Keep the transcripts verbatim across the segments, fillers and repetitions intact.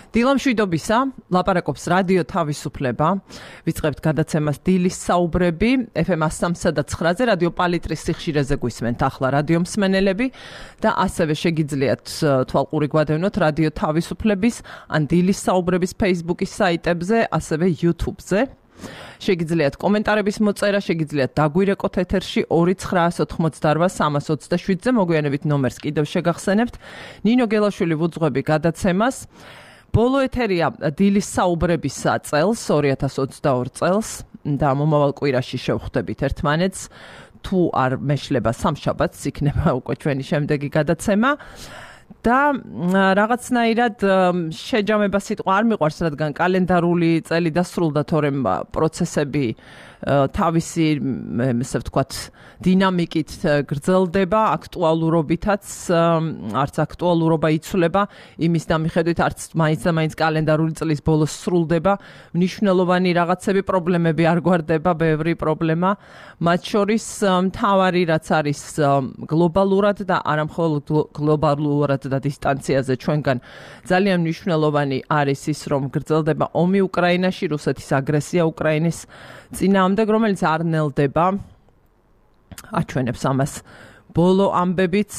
დილამშვიდობისა, ლაპარაკობს რადიო თავისუფლება. ვიწყებთ გადაცემას დილის საუბრები ეფ ემ სამსა და ცხრაზე რადიო პალიტრის სიხშირეზე გვისმენთ ახლა რადიო მსმენელები და ასევე შეგიძლიათ თვალყური გვადევნოთ რადიო თავისუფლების ან დილის საუბრების Facebook-ის საიტებზე, ასევე YouTube-ზე. შეგიძლიათ კომენტარების მოწერა, შეგიძლიათ დაგვირეკოთ ეთერში ორი ცხრაას ოთხმოცდაორ სამას ოცდაშვიდზე მოგვიანებით ნომერს კიდევ შეგახსენებთ. ნინო გელაშვილი ვუძღვები გადაცემას. ბოლო ეთერია დილის საუბრებისა წელს, ორი ათას ოცდაორ წელს და მომავალ კვირაში შევხვდებით ერთმანეთს. თუ არ მეშლება სამშაბათს იქნება უკვე ჩვენი შემდეგი გადაცემა. და რაღაცნაირად შეჯამება სიტყვა არ მიყვარს, რადგან კალენდარული წელი დასრულდა, თორემ პროცესები თავისი, ესე ვთქვათ, დინამიკით გრძელდება, აქტუალურობითაც, არც აქტუალურობა იცვლება, იმის დამიხედვით არც მაინც და მაინც კალენდარული წლის ბოლოს სრულდება, მნიშვნელოვანი რაღაცები, პრობლემები არ გვარდება, ბევრი პრობლემა, მათ შორის მთავარი რაც არის გლობალურად და არა მხოლოდ გლობალურად და დისტანციაზე ჩვენგან ძალიან მნიშვნელოვანი არის ის, რომ გრძელდება ომი უკრაინაში, რუსეთის აგრესია უკრაინის წინააღმდეგ, რომელიც არ ნელდება. აჩვენებს ამას ბოლო ამბებიც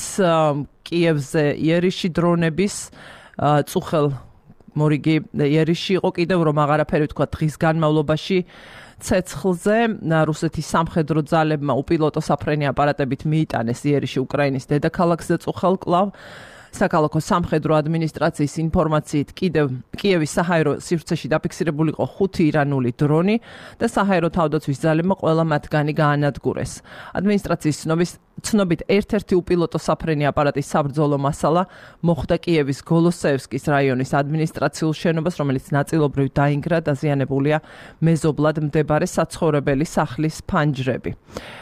კიევზე იერიში დრონების წუხელ მორიგი იერიში იყო კიდევ რომ აღარაფერი ვთქვა დღის განმავლობაში ცეცხლზე რუსეთის სამხედრო ძალებმა უპილოტო საფრენი აპარატებით მიიტანეს იერიში უკრაინის დედაქალაქზე წუხელ კლავ. საქალაქო სამხედრო ადმინისტრაციის ინფორმაციით კიდევ კიევის საჰაერო სივრცეში დაფიქსირებული იყო ხუთი ირანული დრონი და საჰაერო თავდაცვის ძალებმა ყველა მათგანი გაანადგურეს. ადმინისტრაციის ცნობის ცნობით ერთ-ერთი უპილოტო საფრენი აპარატის საბრძოლო მასალა მოხვდა კიევის გოლოსეევსკის რაიონის ადმინისტრაციულ შენობას, რომელიც ნაწილობრივ დაინგრა, დაზიანებულია მეზობლად მდებარე საცხოვრებელი სახლის ფანჯრები.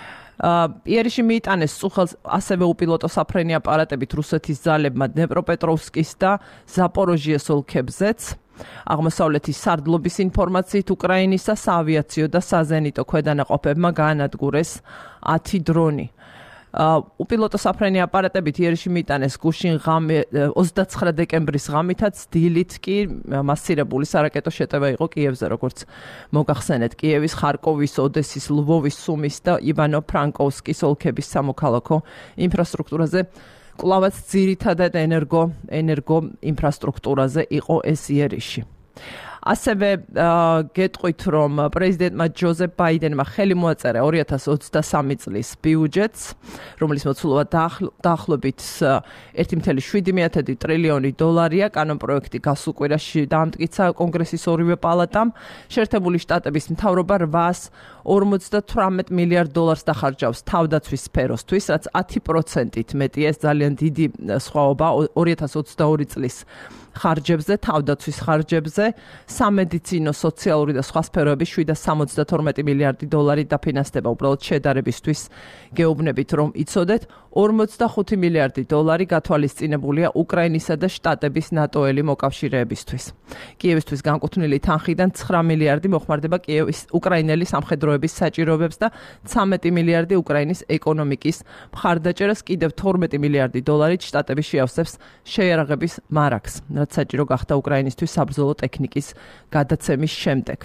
იერიში მიიტანეს წუხელს ასევე უპილოტო საფრენი აპარატებით რუსეთის ძალებმა დნეპროპეტროვსკის და ზაპოროჟიეს ოლქებზეც. აღმოსავლეთის სარდლობის ინფორმაციით უკრაინისა საავიაციო და საზენიტო ქვედანაყოფებმა გაანადგურეს ათი დრონი. უპილოტო საფრენი აპარატებით იერიში მიიტანეს გუშინ ღამე ოცდაცხრა დეკემბრის ღამითაც დილით კი მასირებული სარაკეტო შეტევა იყო კიევზე, როგორც მოგახსენეთ, კიევის, ხარკოვის, ოდესის, ლვოვის, სუმის და ივანო-ფრანკოვსკის ოლქების სამოქალაქო ინფრასტრუქტურაზე. კვლავაც ძირითადად ენერგო ენერგო ინფრასტრუქტურაზე იყო ეს იერიში. ასევე გეტყვით, რომ პრეზიდენტმა ჯოზეფ ბაიდენმა ხელი მოაწერა ორი ათას ოცდასამი წლის ბიუჯეტს, რომლის მოცულობა დაახლოებით ერთი წუთი შვიდი ტრილიონი დოლარია. კანონპროექტი გასულ კვირაში დაამტკიცა კონგრესის ორივე პალატამ. შეერთებული შტატების მთავრობა რვაას ორმოცდათვრამეტ მილიარდ დოლარს დახარჯავს თავდაცვის სფეროსთვის, რაც ათი პროცენტით მეტია. ეს ძალიან დიდი სხვაობა ორი ათას ოცდაორი წლის ხარჯებზე, თავდაცვის ხარჯებზე, სამედიცინო, სოციალური და სხვა სფეროების შვიდ სამოცდათორმეტი მილიარდი დოლარი დაფინანსდება. უბრალოდ შედარებისთვის გეუბნებით, რომ იცოდეთ, ორმოცდახუთი მილიარდი დოლარი გათვალისწინებულია უკრაინისა და შტატების ნატოელი მოკავშირეებისთვის. კიევისთვის განკუთვნილი თანხიდან ცხრა მილიარდი მოხმარდება კიევის უკრაინელი სამხედროების საჭიროებებს და ცამეტი მილიარდი უკრაინის ეკონომიკის მხარდაჭერას, კიდევ თორმეტი მილიარდი დოლარით შტატები შეავსებს შეიარაღების მარაგს, რაც საჭირო გახდა უკრაინისთვის საბრძოლო ტექნიკის გადაცემის შემდეგ.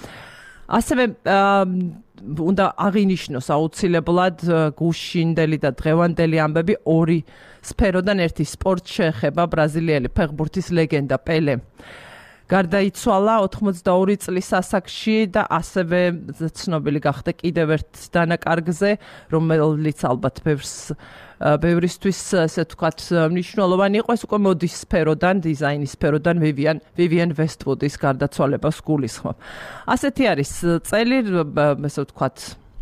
ასევე უნდა აღინიშნოს აუცილებლად გუშინდელი და დღევანდელი ამბები ორი სფეროდან. ერთი სპორტს შეეხება. ბრაზილიელი ფეხბურთის ლეგენდა პელე გარდაიცვალა ოთხმოცდაორი წლის ასაკში და ასევე ცნობილი გახდა კიდევ ერთ დანაკარგზე, რომელიც ალბათ ბევრს ბევრისთვის, ესე ვთქვათ, მნიშვნელოვანი იყო. ეს უკვე მოდის სფეროდან, დიზაინის სფეროდან, ვივიან ვივიან ვესტვუდის გარდაცვალებას გულისხმობ. ასეთი არის წელი, ესე ვთქვათ,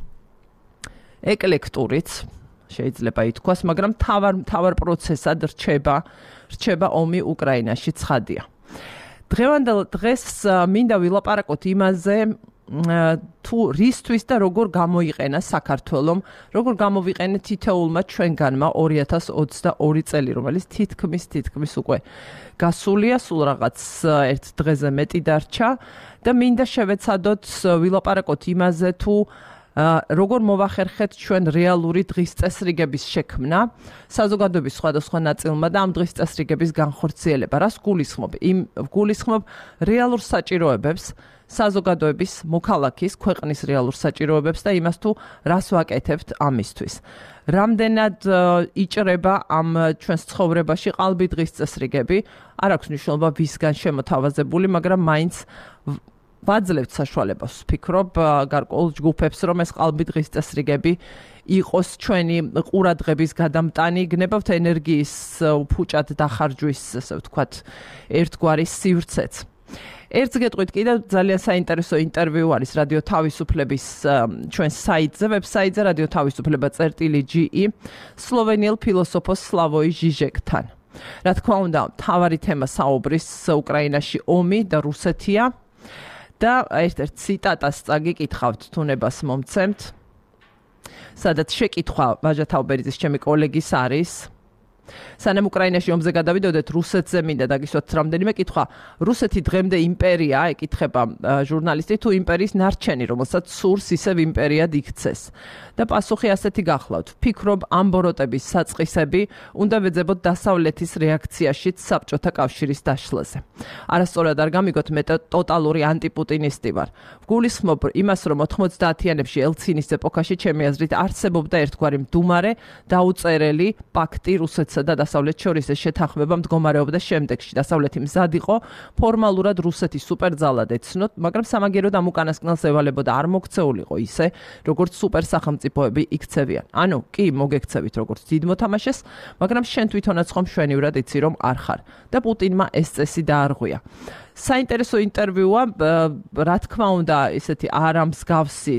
ეკლექტურიც შეიძლება ითქვას, მაგრამ თავარ თავარ პროცესად რჩება რჩება ომი უკრაინაში, ცხადია. დღევანდელ დღეს მინდა ვილაპარაკოთ იმაზე, თუ რისთვის და როგორ გამოიყენა საქართველომ, როგორ გამოვიყენა თითოეულმა ჩვენგანმა ორი ათას ოცდაორი წელი, რომელიც თითქმის თითქმის უკვე გასულია, სულ რაღაც ერთ დღეზე მეტი დარჩა და მინდა შევეცადოთ ვილაპარაკოთ იმაზე, თუ როგორ მოვახერხეთ ჩვენ რეალური დღის წესრიგების შექმნა საზოგადოების სხვადასხვა ნაწილმა და ამ დღის წესრიგების განხორციელება. რას გულისხმობ? იმ გულისხმობ რეალურ საჭიროებებს, საზოგადოების, მოქალაქის, ქვეყნის რეალურ საჭიროებებს და იმას თუ რას ვაკეთებთ ამისთვის. რამდენად იჭრება ამ ჩვენს ცხოვრებაში ყალბი დღის წესრიგები, არ აქვს მნიშვნელობა ვისგან შემოთავაზებული, მაგრამ მაინც ვაძლევთ საშუალებას, ვფიქრობ, გარკვეულ ჯგუფებს, რომ ეს ყალბი დღის წესრიგები იყოს ჩვენი ყურადღების გადამტანი, გნებავთ ენერგიის უფუჭად დახარჯვის, ასე ვთქვათ, ერთგვარი სივრცეც. ერთს გეტყვით კიდევ ძალიან საინტერესო ინტერვიუ არის რადიო თავისუფლების ჩვენ საიტზე, ვებსაიტზე რადიო თავისუფლება წერტილი ჯი ი სლოვენიელ ფილოსოფოს სლავოი ჟიჟეკთან. რა თქმა უნდა, მთავარი თემა საუბრის უკრაინაში ომი და რუსეთია და ერთ-ერთ ციტატას წაგიკითხავთ, თუნებას მომცემთ, სადაც შეკითხვა ვაჟა თაუბერიძის ჩემი კოლეგის არის. სანამ უკრაინაში ომზე გადავიდოდეთ, რუსეთზე მინდა დაგისვათ რამდენიმე კითხვა. რუსეთი დღემდე იმპერია, ეკითხება ჟურნალისტი, თუ იმპერიის ნარჩენი, რომელსაც სურს ისევ იმპერიად იქცეს. და პასუხი ასეთი გახლავთ. ვფიქრობ, ამ ბოროტების საწყისები უნდა ვეძებოთ დასავლეთის რეაქციაშიც საბჭოთა კავშირის დაშლაზე. არასწორად არ გამიგოთ, მე ტოტალური ანტიპუტინისტი ვარ. ვგულისხმობ იმას, რომ ოთხმოცდაათიანებში ელცინის ეპოქაში ჩემი აზრით არსებობდა ერთგვარი მდუმარე, დაუწერელი პაქტი რუსეთსა და დასავლეთს შორის შეთანხმება მდგომარეობდა შემდეგში. დასავლეთი მზად იყო ფორმალურად რუსეთი სუპერძალად ეცნოთ, მაგრამ სამაგიეროდ ამ უკანასკნელს ევალებოდა არ მოქცეულიყო ისე, როგორც სუპერსახელმწიფოები იქცევიან. ანუ, კი, მოგექცევით როგორც დიდ მოთამაშეს, მაგრამ შენ თვითონაც ხომ მშვენივრად იცი, რომ არ ხარ. და პუტინმა ეს წესი დაარღვია. საინტერესო ინტერვიუა, რა თქმა უნდა, ესეთი არამსგავსი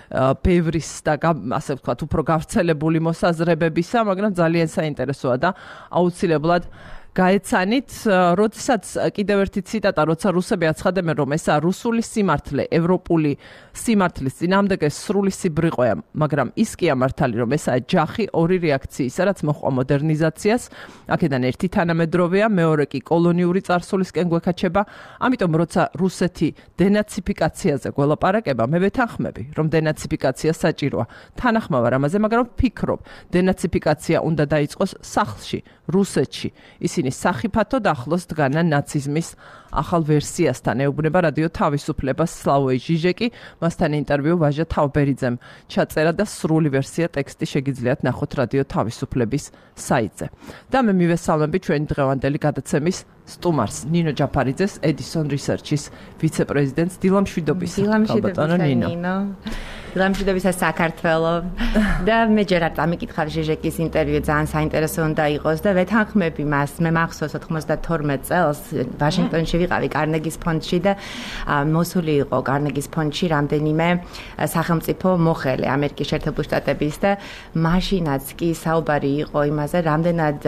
ბევრის და ასე ვთქვათ, უფრო გავრცელებული მოსაზრებებისა, მაგრამ ძალიან საინტერესოა და აუცილებლად გაეცანით, როდესაც კიდევ ერთი ციტატა, როცა რუსები აცხადებენ, რომ ესა რუსული სიმართლე, ევროპული სიმართლის წინააღმდეგე სრული სიბრიყვეა, მაგრამ ის კი ამართალი, რომ ესაა ჯახი ორი რეაქციისა, რაც მოჰყვა მოდერნიზაციას, აქედან ერთი თანამედროვეა, მეორე კი კოლონიური წარსულისკენ გვექაჩება, ამიტომ როცა რუსეთი დენაციფიკაციაზე გველაპარაკება, მე ვეთანხმები, რომ დენაციფიკაცია საჭიროა. თანახმავარ ამაზე, მაგრამ ვფიქრობ, დენაციფიკაცია უნდა დაიწყოს სახლში, რუსეთში. ისინი სახიფათოდ ახლოს დგანან ნაციზმის ახალ ვერსიასთან. ეუბნება რადიო თავისუფლებას სლავოი ჟიჟეკი, მასთან ინტერვიუ ვაჟა თაუბერიძემ ჩაწერა და სრული ვერსია ტექსტი შეგიძლიათ ნახოთ რადიო თავისუფლების საიტზე. და მე მივესალმები ჩვენი დღევანდელი გადაცემის სტუმარს, ნინო ჯაფარიძეს, Edison Research-ის ვიცე-პრეზიდენტს, დილამშვიდობისა. დილამშვიდობისა, ნინო. დილამშვიდობისა საქართველო. და მე ჯერ არ წამიკითხავ ჟიჟეკის ინტერვიუ, ძალიან საინტერესო უნდა იყოს და ვეთანხმები მას. მე მახსოვს ოთხმოცდათორმეტ წელს ვაშინგტონში ვიყავი კარნეგის ფონდში და მოსული იყო კარნეგის ფონდში რამდენიმე სახელმწიფო მოხელე ამერიკის შეერთებული შტატების და მაშინაც კი საუბარი იყო იმაზე, რამდენად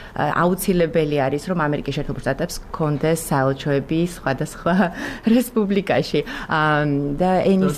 აუცილებელი არის, რომ ამერიკის შეერთებულ შტატებს კონდეს საელჩოები სხვადასხვა რესპუბლიკაში. და ენის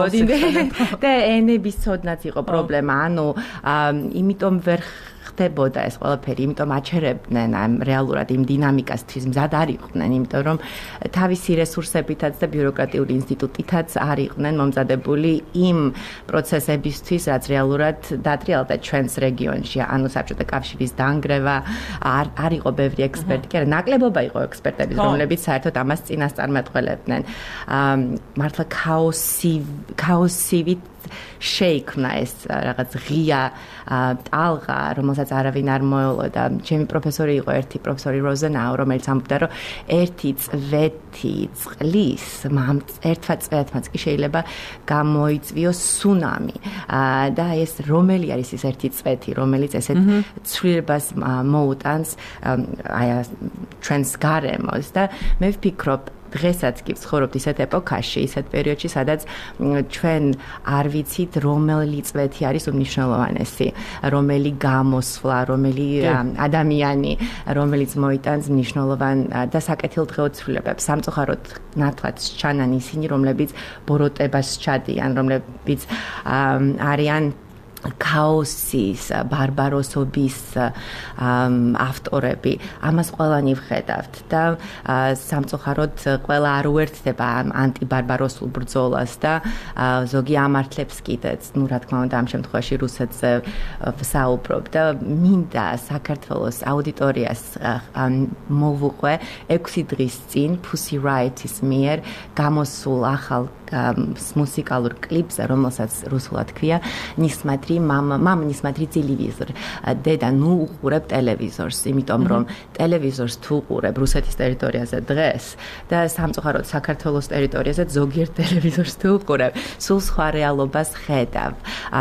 და ენების ცოდნაც იყო პრობლემა, ანუ იმიტომ ვერ ხდებოდა ეს ყველაფერი, იმიტომ აჩერებდნენ ამ რეალურად იმ დინამიკასთვის მზად არ იყვნენ, იმიტომ რომ თავისი რესურსებითაც და ბიუროკრატიული ინსტიტუტითაც არ იყვნენ მომზადებული იმ პროცესებისთვის, რაც რეალურად დატრიალდა ჩვენს რეგიონში, ანუ საბჭოთა კავშირის დანგრევა, არ არ იყო ბევრი ექსპერტი, კი არა, ნაკლებობა იყო ექსპერტების, რომლებიც საერთოდ ამას წინასწარმეტყველებდნენ. მართლა ქაოსი ქაოსივით შეიქმნა ეს რაღაც ღია ტალღა, რომელსაც არავინ არ მოელოდა. ჩემი პროფესორი იყო ერთი პროფესორი როზენაუ, რომელიც ამბობდა, რომ ერთი წვეთი წყლის, ერთმა წვეთმაც კი შეიძლება გამოიწვიოს ცუნამი. და ეს რომელი არის ეს ერთი წვეთი, რომელიც ესეთ ცვლილებას მოუტანს აი ჩვენს გარემოს და მე ვფიქრობ დღესაც კი ვცხოვრობთ ისეთ ეპოქაში, ისეთ პერიოდში, სადაც ჩვენ არ ვიცით, რომელი წვეთი არის უმნიშვნელოვანესი, რომელი გამოსვლა, რომელი ადამიანი, რომელიც მოიტანს მნიშვნელოვან და საკეთილდღეო ცვლილებებს. სამწუხაროდ ნათლად სჩანან ისინი, რომლებიც ბოროტებას სჩადიან, რომლებიც არიან ქაოსის, ბარბაროსობის ავტორები, ამას ყველანი ვხედავთ და სამწუხაროდ ყველა არ უერთდება ამ ანტიბარბაროსულ ბრძოლას და ზოგი ამართლებს კიდეც, ну, რა თქმა უნდა, ამ შემთხვევაში რუსეთზე ვსაუბრობ და მინდა საქართველოს აუდიტორიას მოვუყვე ექვსი დღის წინ Pussy Riot-ის მიერ გამოსულ ახალ მუსიკალურ კლიპზე, რომელსაც რუსულად ქვია ნისმატრი мама, мама несмотри телевизор. დედა ნუ უყურებ ტელევიზორს, იმიტომ რომ ტელევიზორს თუ უყურებ რუსეთის ტერიტორიაზე დღეს და სამწუხაროდ საქართველოს ტერიტორიაზე ზოგიერთ ტელევიზორს თუ უყურებ, სულ სხვა რეალობას ხედავ.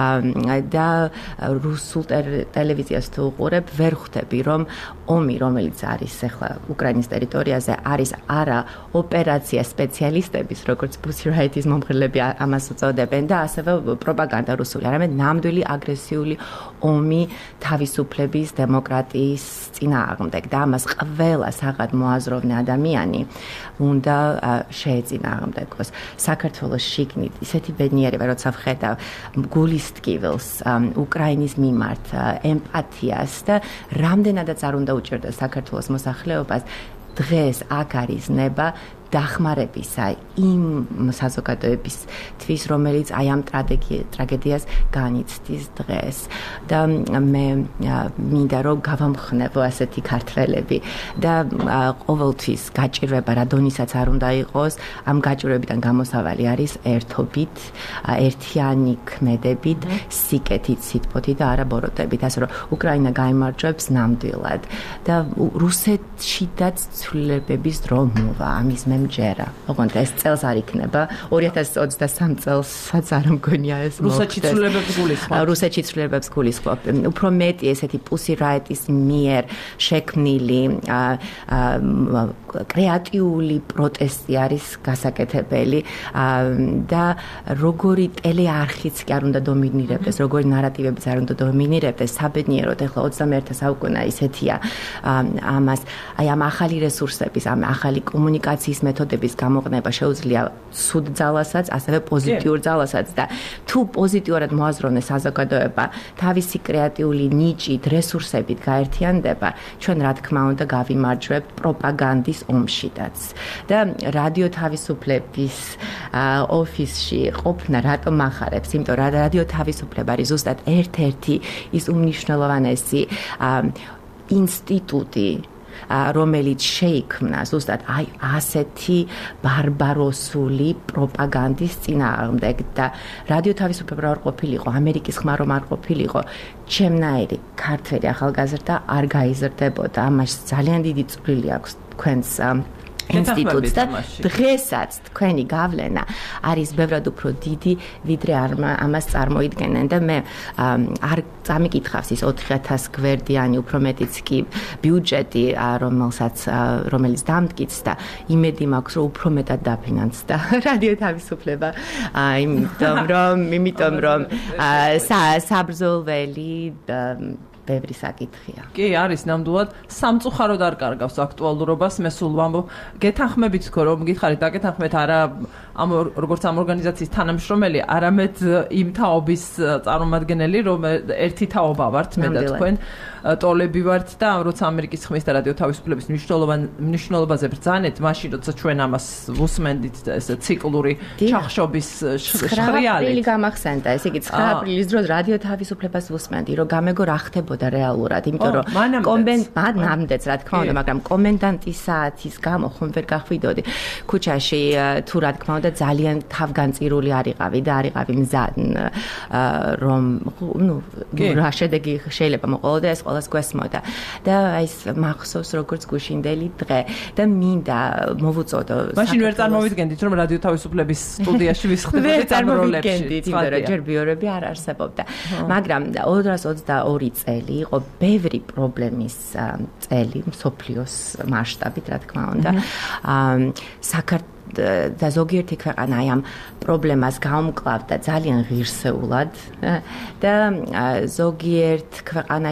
და რუსულ ტელევიზიას თუ უყურებ, ვერ ხვდები რომ ომი, რომელიც არის ახლა უკრაინის ტერიტორიაზე, არის არა ოპერაცია სპეციალისტების, როგორც Pussy Riot-ის მომხრეები ამას უწოდებენ და ასევე პროპაგანდა რუსული, არამედ ნამდვილი აგრესიული ომი თავისუფლების, დემოკრატიის წინააღმდეგ და ამას ყველა საღად მოაზროვნე ადამიანი უნდა შეეწინააღმდეგოს. საქართველოს შიგნით ისეთი ბედნიერება, როცა ვხედავ გულის ტკივილს, უკრაინის მიმართ, ემპათიას და რამდენადაც არ უნდა უჭირდეს საქართველოს მოსახლეობას, დღეს აქ არის ნება დახმარებისა იმ საზოგადოებისთვის, რომელიც აი ამ ტრაგედიას განიცდის დღეს. და მე მინდა რომ გავამხნევო ასეთი ქართველები და ყოველთვის გაჭირვება რა დონისაც არ უნდა იყოს, ამ გაჭირვებიდან გამოსავალი არის ერთობით, ერთიანი ქმედებით, სიკეთით, სიტყვით და არა ბოროტებით, ასე რომ უკრაინა გაიმარჯვებს ნამდვილად და რუსეთშიდაც ცვლილებების დრო მოვა, ამის მჯერა. ოღონდ ეს წელს არ იქნება. ორი ათას ოცდასამი წელსაც არ მგონია ეს მოხდეს. რუსეთში ცვლილებებს გულისხმობ. რუსეთში ცვლილებებს გულისხმობ. უფრო მეტი ესეთი Pussy Riot-ის მიერ შექმნილი კრეატიული პროტესტი არის გასაკეთებელი და როგორი ტელეარხიც კი არ უნდა დომინირებდეს, როგორი ნარატივებიც არ უნდა დომინირებდეს, საბედნიეროდ ახლა ოცდამეერთე საუკუნე ისეთია ამას, აი ამ ახალი რესურსების, ამ ახალი კომუნიკაციის მეთოდების გამოყენება შეუძლია სუდ ძალასაც, ასევე პოზიტიურ ძალასაც და თუ პოზიტიურად მოაზროვნე საზოგადოება თავისი კრეატიული ნიჭით, რესურსებით გაერთიანდება, ჩვენ რა თქმა უნდა გავიმარჯვებთ პროპაგანდის ომშიდაც. და რადიო თავისუფლების ოფისში ყოფნა რატომ ახარებს? იმიტომ რომ რადიო თავისუფლება არის ზუსტად ერთ-ერთი ის უმნიშვნელოვანესი ინსტიტუტი, რომელიც შეიქმნა ზუსტად აი ასეთი ბარბაროსული პროპაგანდის წინააღმდეგ და რადიო თავისუფლება არ ყოფილიყო, ამერიკის ხმა რომ არ ყოფილიყო, ჩემნაირი ქართველი ახალგაზრდა არ გაიზრდებოდა. ამას ძალიან დიდი წვლილი აქვს თქვენს ინსტიტუტს და დღესაც თქვენი გავლენა არის ბევრად უფრო დიდი, ვიდრე ამას წარმოიდგენენ და მე არ წამიკითხავს ის ოთხი ათას გვერდიანი უფრო მეტიც კი ბიუჯეტი, რომელსაც რომელიც დამტკიც და იმედი მაქვს რომ უფრო მეტად დაფინანსდა რადიო თავისუფლება, იმიტომ რომ იმიტომ რომ საბრძოლველი ბევრი საკითხია. კი, არის ნამდვილად სამწუხაროდ არ კარგავს აქტუალურობას, მე სულ ვამბობ, გეთანხმებით თქო რომ გითხარით, დაგეთანხმეთ არა ამ როგორც ამ ორგანიზაციის თანამშრომელი, არამედ იმ თაობის წარმომადგენელი, რომ ერთი თაობა ვართ მე და თქვენ ტოლები ვართ და როცა ამერიკის ხმის და რადიო თავისუფლების მნიშვნელობაზე ბრძანეთ, მაშინ როცა ჩვენ ამას ვუსმენდით ეს ციკლური ჩახშობის შხრიალით. აპრილი გამახსენდა, ესე იგი ცხრა აპრილის დროს რადიო თავისუფლებას ვუსმენდი, რომ გამეგო რა ხდებოდა რეალურად, იმიტომ რომ კომენდანტს, რა თქმა უნდა, მაგრამ კომენდანტის საათის გამო ხომ ვერ გახვიდოდი ქუჩაში, თუ რა თქმა უნდა ძალიან თავგანწირული არიყავი და არიყავი მზად, რომ ნუ რა შედეგი შეიძლება მოყოლოდა ეს ყველას გვესმოდა და აი ეს მახსოვს როგორც გუშინდელი დღე და მინდა მოვუწოდო. მაშინ ვერ წარმოვიდგენდით რომ რადიო თავისუფლების სტუდიაში ვისხდებოდით ამ როლებში, იმიტომ რომ ჯერ ბიურები არ არსებობდა. მაგრამ ორას ოცდაორი წელი იყო ბევრი პრობლემის წელი მსოფლიოს მასშტაბით, რა თქმა უნდა. საქართველოს და ზოგიერთი ქვეყანა აი ამ პრობლემას გაუმკლავდა ძალიან ღირსეულად და ზოგიერთ ქვეყანაში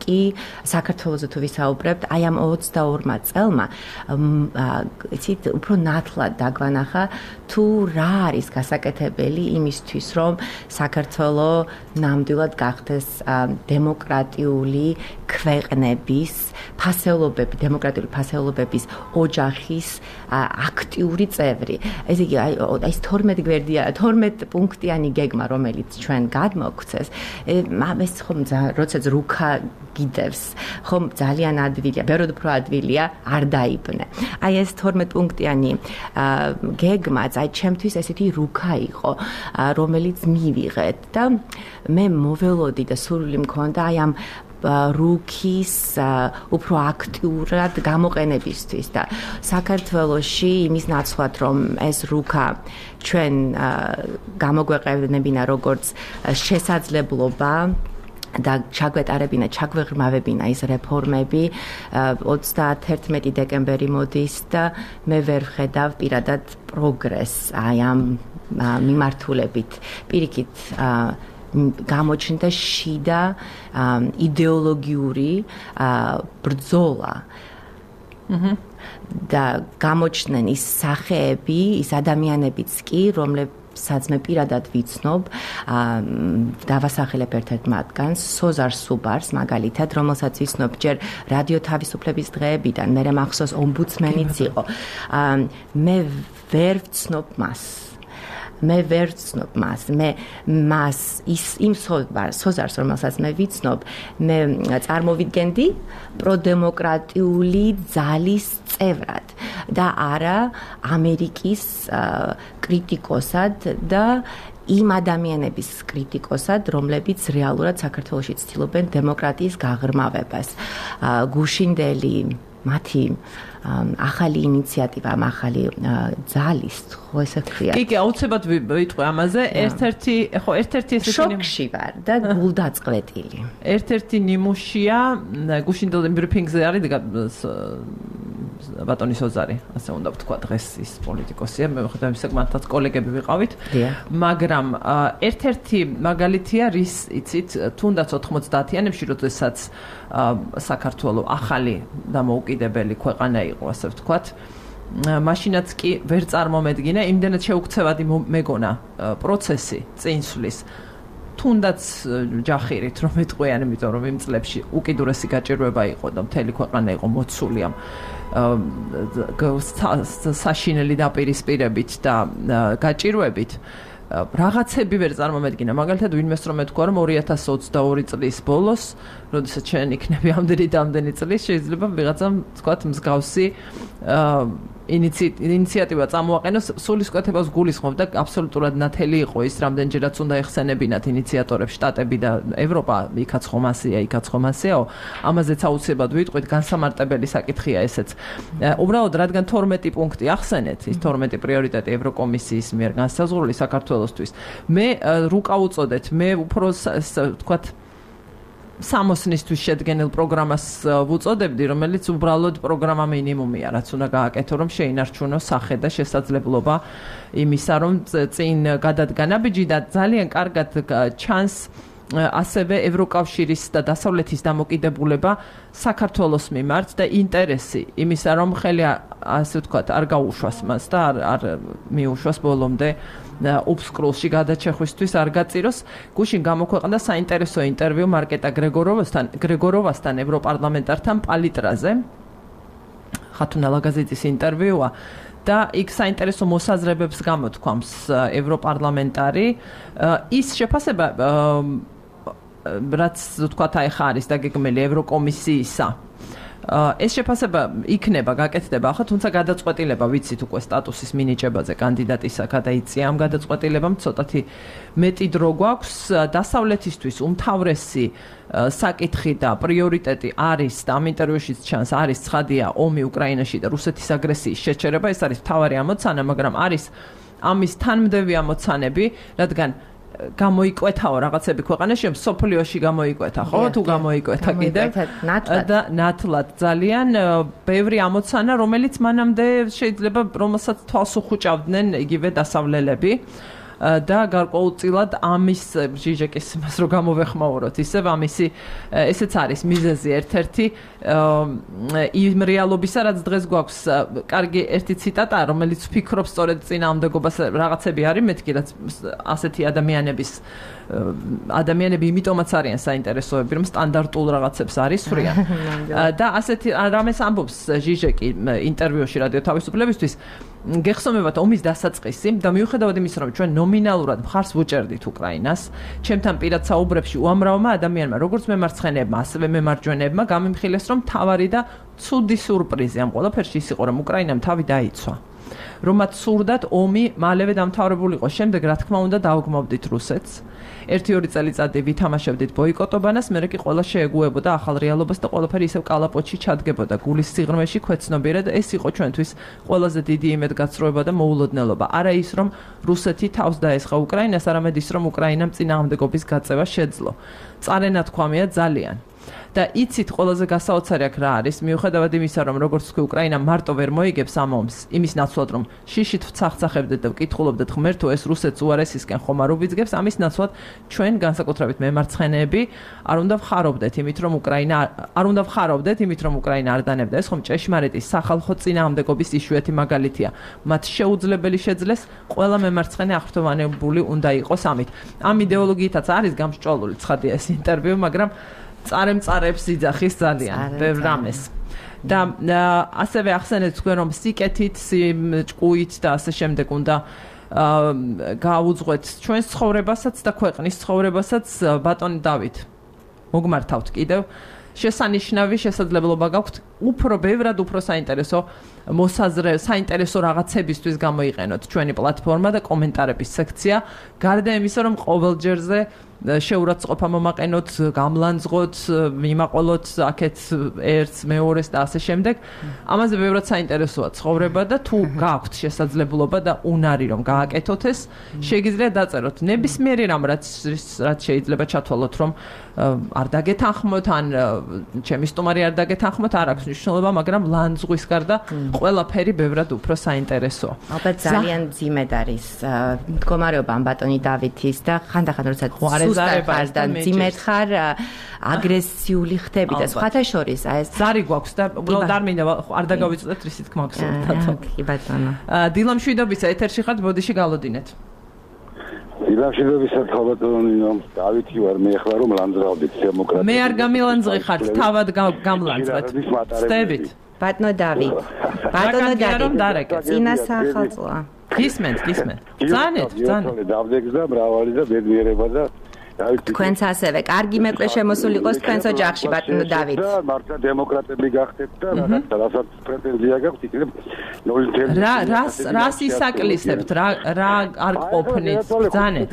კი საქართველოზე თუ ვისაუბრებთ, აი ამ ოცდაორმა წელმა იცით, უფრო ნათლად დაგვანახა თუ რა არის გასაკეთებელი იმისთვის, რომ საქართველო ნამდვილად გახდეს დემოკრატიული ქვეყნების ფასეულობები, დემოკრატიული ფასეულობების ოჯახის აქტიური წევრი. ეს იგი აი ეს თორმეტ გვერდია, თორმეტ პუნქტიანი გეგმა, რომელიც ჩვენ გადმოგვცეს, ეს ხომ როდესაც რუქა გიდევს, ხომ ძალიან ადვილია, ბევრად უფრო ადვილია არ დაიბნე. აი ეს თორმეტ პუნქტიანი გეგმაც აი ჩემთვის ესეთი რუქა იყო, რომელიც მივიღეთ და მე მოველოდი და სურვილი მქონდა აი ამ რუქის უფრო აქტიურად გამოყენებისთვის და საქართველოში იმის ნაცვლად რომ ეს რუქა ჩვენ გამოგვეყენებინა როგორც შესაძლებლობა და ჩაგვეტარებინა, ჩაგვეღრმავებინა ის რეფორმები ოცდაათერთმეტი დეკემბერი მოდის და მე ვერ ვხედავ პირადად პროგრესს აი ამ მიმართულებით. პირიქით გამოჩნდა შიდა იდეოლოგიური ბრძოლა. და გამოჩნდნენ ის სახეები, ის ადამიანებიც კი, რომლებსაც მე პირადად ვიცნობ, დავასახელებ ერთ-ერთ მათგანს, სოზარ სუბარს მაგალითად, რომელსაც ვიცნობ ჯერ რადიო თავისუფლების დღეებიდან, მე მახსოვს ომბუდსმენიც იყო. მე ვერ ვცნობ მას. მე ვერ ვცნობ მას, მე მას ის იმ სოზარს, რომელსაც მე ვიცნობ, მე წარმოვიდგენდი პროდემოკრატიული ძალის წევრად და არა ამერიკის კრიტიკოსად და იმ ადამიანების კრიტიკოსად, რომლებიც რეალურად საქართველოში ცდილობენ დემოკრატიის გაღრმავებას. გუშინდელი მათი ახალი ინიციატივა, ახალი ძალის, ხო ესე ხია. კი, კი, აუცილებლად ვიტყვი ამაზე. ერთ-ერთი, ხო, ერთ-ერთი ესეთი შოკში ვარ და გულდაწყვეტილი. ერთ-ერთი ნიმუშია, გუშინდელ ბრიფინგზე არის ბატონი სოზარი, ასე უნდა ვთქვა, დღეს ის პოლიტიკოსია, მე ვხედავ იმ სეგმენტად კოლეგები ვიყავით. მაგრამ ერთ-ერთი მაგალითია, რის იცით, თუნდაც ოთხმოცდაათიანებში, როდესაც საქართველო ახალი და მოუკიდებელი ქვეყანა იყო, ასე ვთქვათ. მაშინაც კი ვერ წარმომედგინა, იმდენად შეუქცევადი მეგონა პროცესი წინსვლის. თუნდაც ჯახირით რომ ეტყვიან, იმიტომ რომ იმ წლებში უკიდურესი გაჭირვება იყო და მთელი ქვეყანა იყო მოცული ამ საშინელი დაპირისპირებით და გაჭირვებით. რაღაცები ვერ წარმომედგინა. მაგალითად, ვინმეს რომ ეთქვა, რომ ორი ათას ოცდაორი წლის ბოლოს, როდესაც ჩვენ იქნები ამდენი და ამდენი წლის, შეიძლება ვიღაცამ თქვათ მსგავსი ინიციატივა წამოაყენოს, სულისკვეთებას გულისხმობ და აბსოლუტურად ნათელი იყო ის, რამდენჯერაც უნდა ეხსენებინათ ინიციატორებს, შტატები და ევროპა, იქაც ხომ ასეა, იქაც ხომ ასეაო. ამაზეც აუცილებლად ვიტყვით, განსამარტებელი საკითხია ესეც. უბრალოდ, რადგან თორმეტი პუნქტი ახსენეთ, ის თორმეტი პრიორიტეტი ევროკომისიის მიერ განსაზღვრული საქართველოსთვის. მე რუკა უწოდეთ, მე უფრო თქვათ სამოსნისთვის შედგენილ პროგრამას ვუწოდებდი, რომელიც უბრალოდ პროგრამა მინიმუმია, რაც უნდა გააკეთო, რომ შეინარჩუნოს სახე და შესაძლებლობა იმისა, რომ წინ გადადგა ნაბიჯი და ძალიან კარგად ჩანს ასევე ევროკავშირის და დასავლეთის დამოკიდებულება საქართველოს მიმართ და ინტერესი იმისა, რომ ხელი ასე ვთქვათ, არ გაუშვას მას და არ არ მიუშვას ბოლომდე უბსკრულში გადაჭეხვისთვის არ გაწიროს. გუშინ გამოქვეყნდა საინტერესო ინტერვიუ მარკეტა გრეგოროვასთან, გრეგოროვასთან ევროპარლამენტართან პალიტრაზე. ხათუნა ლაგაზიძის ინტერვიუა და იქ საინტერესო მოსაზრებებს გამოთქვამს ევროპარლამენტარი. ის შეფასება რაც ვთქვათ აი ხა არის დაგეგმილი ევროკომისიისა. ეს შეფასება იქნება გაკეთდება ახლა, თუმცა გადაწყვეტილება ვიცით უკვე სტატუსის მინიჭებაზე კანდიდატისა გადაიწია ამ გადაწყვეტილებამ ცოტათი მეტი დრო გვაქვს. დასავლეთისთვის უმთავრესი საკითხი და პრიორიტეტი არის და ამ ინტერვიუშიც ჩანს, არის ცხადია ომი უკრაინაში და რუსეთის აგრესიის შეჩერება, ეს არის მთავარი ამოცანა, მაგრამ არის ამის თანმდევი ამოცანები, რადგან გამოიკვეთაო რაღაცები ქვეყანაში, სოფლიოში გამოიკვეთა, ხო? თუ გამოიკვეთა კიდევ და ნათლად ძალიან ბევრი ამოცანა, რომელიც მანამდე შეიძლება რომელსაც თვალს უხუჭავდნენ იგივე დასავლელები. და გარკვეულწილად ამის ჟიჟეკის იმას რო გამოვეხმაუროთ ისევ ამისი ესეც არის მიზეზი ერთ-ერთი იმ რეალობისა რაც დღეს გვაქვს კარგი ერთი ციტატა რომელიც ვფიქრობ სწორედ წინააღმდეგობას რაღაცები არის მეთქი რაც ასეთი ადამიანების ადამიანები იმიტომაც არიან საინტერესოები რომ სტანდარტულ რაღაცებს არის სვრიან და ასეთი რამეს ამბობს ჟიჟეკი ინტერვიუში რადიო თავისუფლებისთვის გეხსოვებათ ომის დასაწყისი და მიუხედავად იმისა რომ ჩვენ ნომინალურად მხარს ვუჭერდით უკრაინას ჩემთან პირად საუბრებში უამრავმა ადამიანმა როგორც მემარცხენეებმა ასევე მემარჯვენეებმა გამიმხილეს რომ თავარი და ცუდი სურპრიზი ამ ყველაფერში ის იყო რომ უკრაინამ თავი დაიცვა რომ მათ სურდათ ომი მალევე დამთავრებულიყო შემდეგ რა თქმა უნდა დაუგმობდით რუსეთს ერთი-ორი წელიწადი ვითამაშებდით ბოიკოტობანას, მერე კი ყველა შეეგუებოდა ახალ რეალობას და ყველაფერი ისევ კალაპოტში ჩადგებოდა. გულის სიღრმეში ქვეცნობიერად ეს იყო ჩვენთვის ყველაზე დიდი იმედგაცრუება და მოულოდნელობა. არა ის, რომ რუსეთი თავს დაესხა უკრაინას, არამედ ის, რომ უკრაინამ წინააღმდეგობის გაწევა შეძლო. წარენათქვამია ძალიან. და იცით ყველაზე გასაოცარი აქ რა არის მიუხედავად იმისა რომ როგორც თქვი უკრაინა მარტო ვერ მოიგებს ამ ომს იმის ნაცვლად რომ შიშით ვცახცახებდეთ და ვკითხულობდეთ ღმერთო ეს რუსეთს უარესისკენ ხომ არ უბიძგებს ამის ნაცვლად ჩვენ განსაკუთრებით მემარცხენეები არ უნდა ვხარობდეთ იმით რომ უკრაინა არ უნდა ვხარობდეთ იმით რომ უკრაინა არ დანებდა ეს ხომ ჭეშმარიტი სახალხო წინააღმდეგობის იშვიათი მაგალითია მათ შეუძლებელი შეძლეს ყველა მემარცხენე აღფრთოვანებული უნდა იყოს ამით ამ იდეოლოგიითაც არის გამსჭვალული ცხადია ეს ინტერვიუ მაგრამ წარემწარებს იძახის ძალიან ბევრ რამეს და ასევე ახსენეთ თქვენ რომ სიკეთით, ჭკუით და ასე შემდეგ უნდა გააუძღვეთ ჩვენს ცხოვრებასაც და ქვეყნის ცხოვრებასაც ბატონი დავით მოგმართავთ კიდევ შესანიშნავი შესაძლებლობა გაქვთ უფრო ბევრად უფრო საინტერესო მოსაზრე საინტერესო რაღაცებისთვის გამოიყენოთ ჩვენი პლატფორმა და კომენტარების სექცია გარდა იმისა რომ ყოველჯერზე შეურაცხყოფა მომაყენოთ, გამლანძღოთ, მიმაყოლოთ აქეთ ერთს, მეორეს და ასე შემდეგ. ამაზე ბევრად საინტერესოა ცხოვრება და თუ გაქვთ შესაძლებლობა და უნარი რომ გააკეთოთ ეს, შეგიძლიათ დაწეროთ ნებისმიერი რამ რაც რაც შეიძლება ჩათვალოთ რომ არ დაგეთანხმოთ ან ჩემი სტუმარი არ დაგეთანხმოთ, არ აქვს მნიშვნელობა, მაგრამ ლანძღვის გარდა ყველაფერი ბევრად უფრო საინტერესოა. ალბათ ძალიან ძიმედ არის მდგომარეობა ამ ბატონი დავითის და ხანდახან როცა ზარებასთან ძიმედ ხარ აგრესიული ხდები და სხვათა შორის ეს ზარი გვაქვს და უბრალოდ არ მინდა არ დაგავიწოდეთ რისი თქმა გსურთ. კი ბატონო. დილა მშვიდობისა ეთერში ხართ ბოდიში გალოდინეთ. დილა მშვიდობისა ბატონო დავითი ვარ მე ახლა რომ ლანძღავდით დემოკრატია. მე არ გამილანძღი ხართ თავად გამლანძღეთ. სტებით. ბატონო დავით. ბატონო დავით. წინა სახელწოა. გისმენთ, გისმენთ. ძანეთ, ძანეთ. დავდეგს და მრავალი და ბედნიერება და თქვენც ასევე კარგი მეკვე შემოსული იყოს თქვენს ოჯახში ბატონო დავით. მართლა დემოკრატები გახდეთ და რაღაც რასაც პრეტენზია გაქვთ იქნებ ნული თემი. რა რას რას ისაკლისებთ რა რა არ ყოფნით ძანეთ.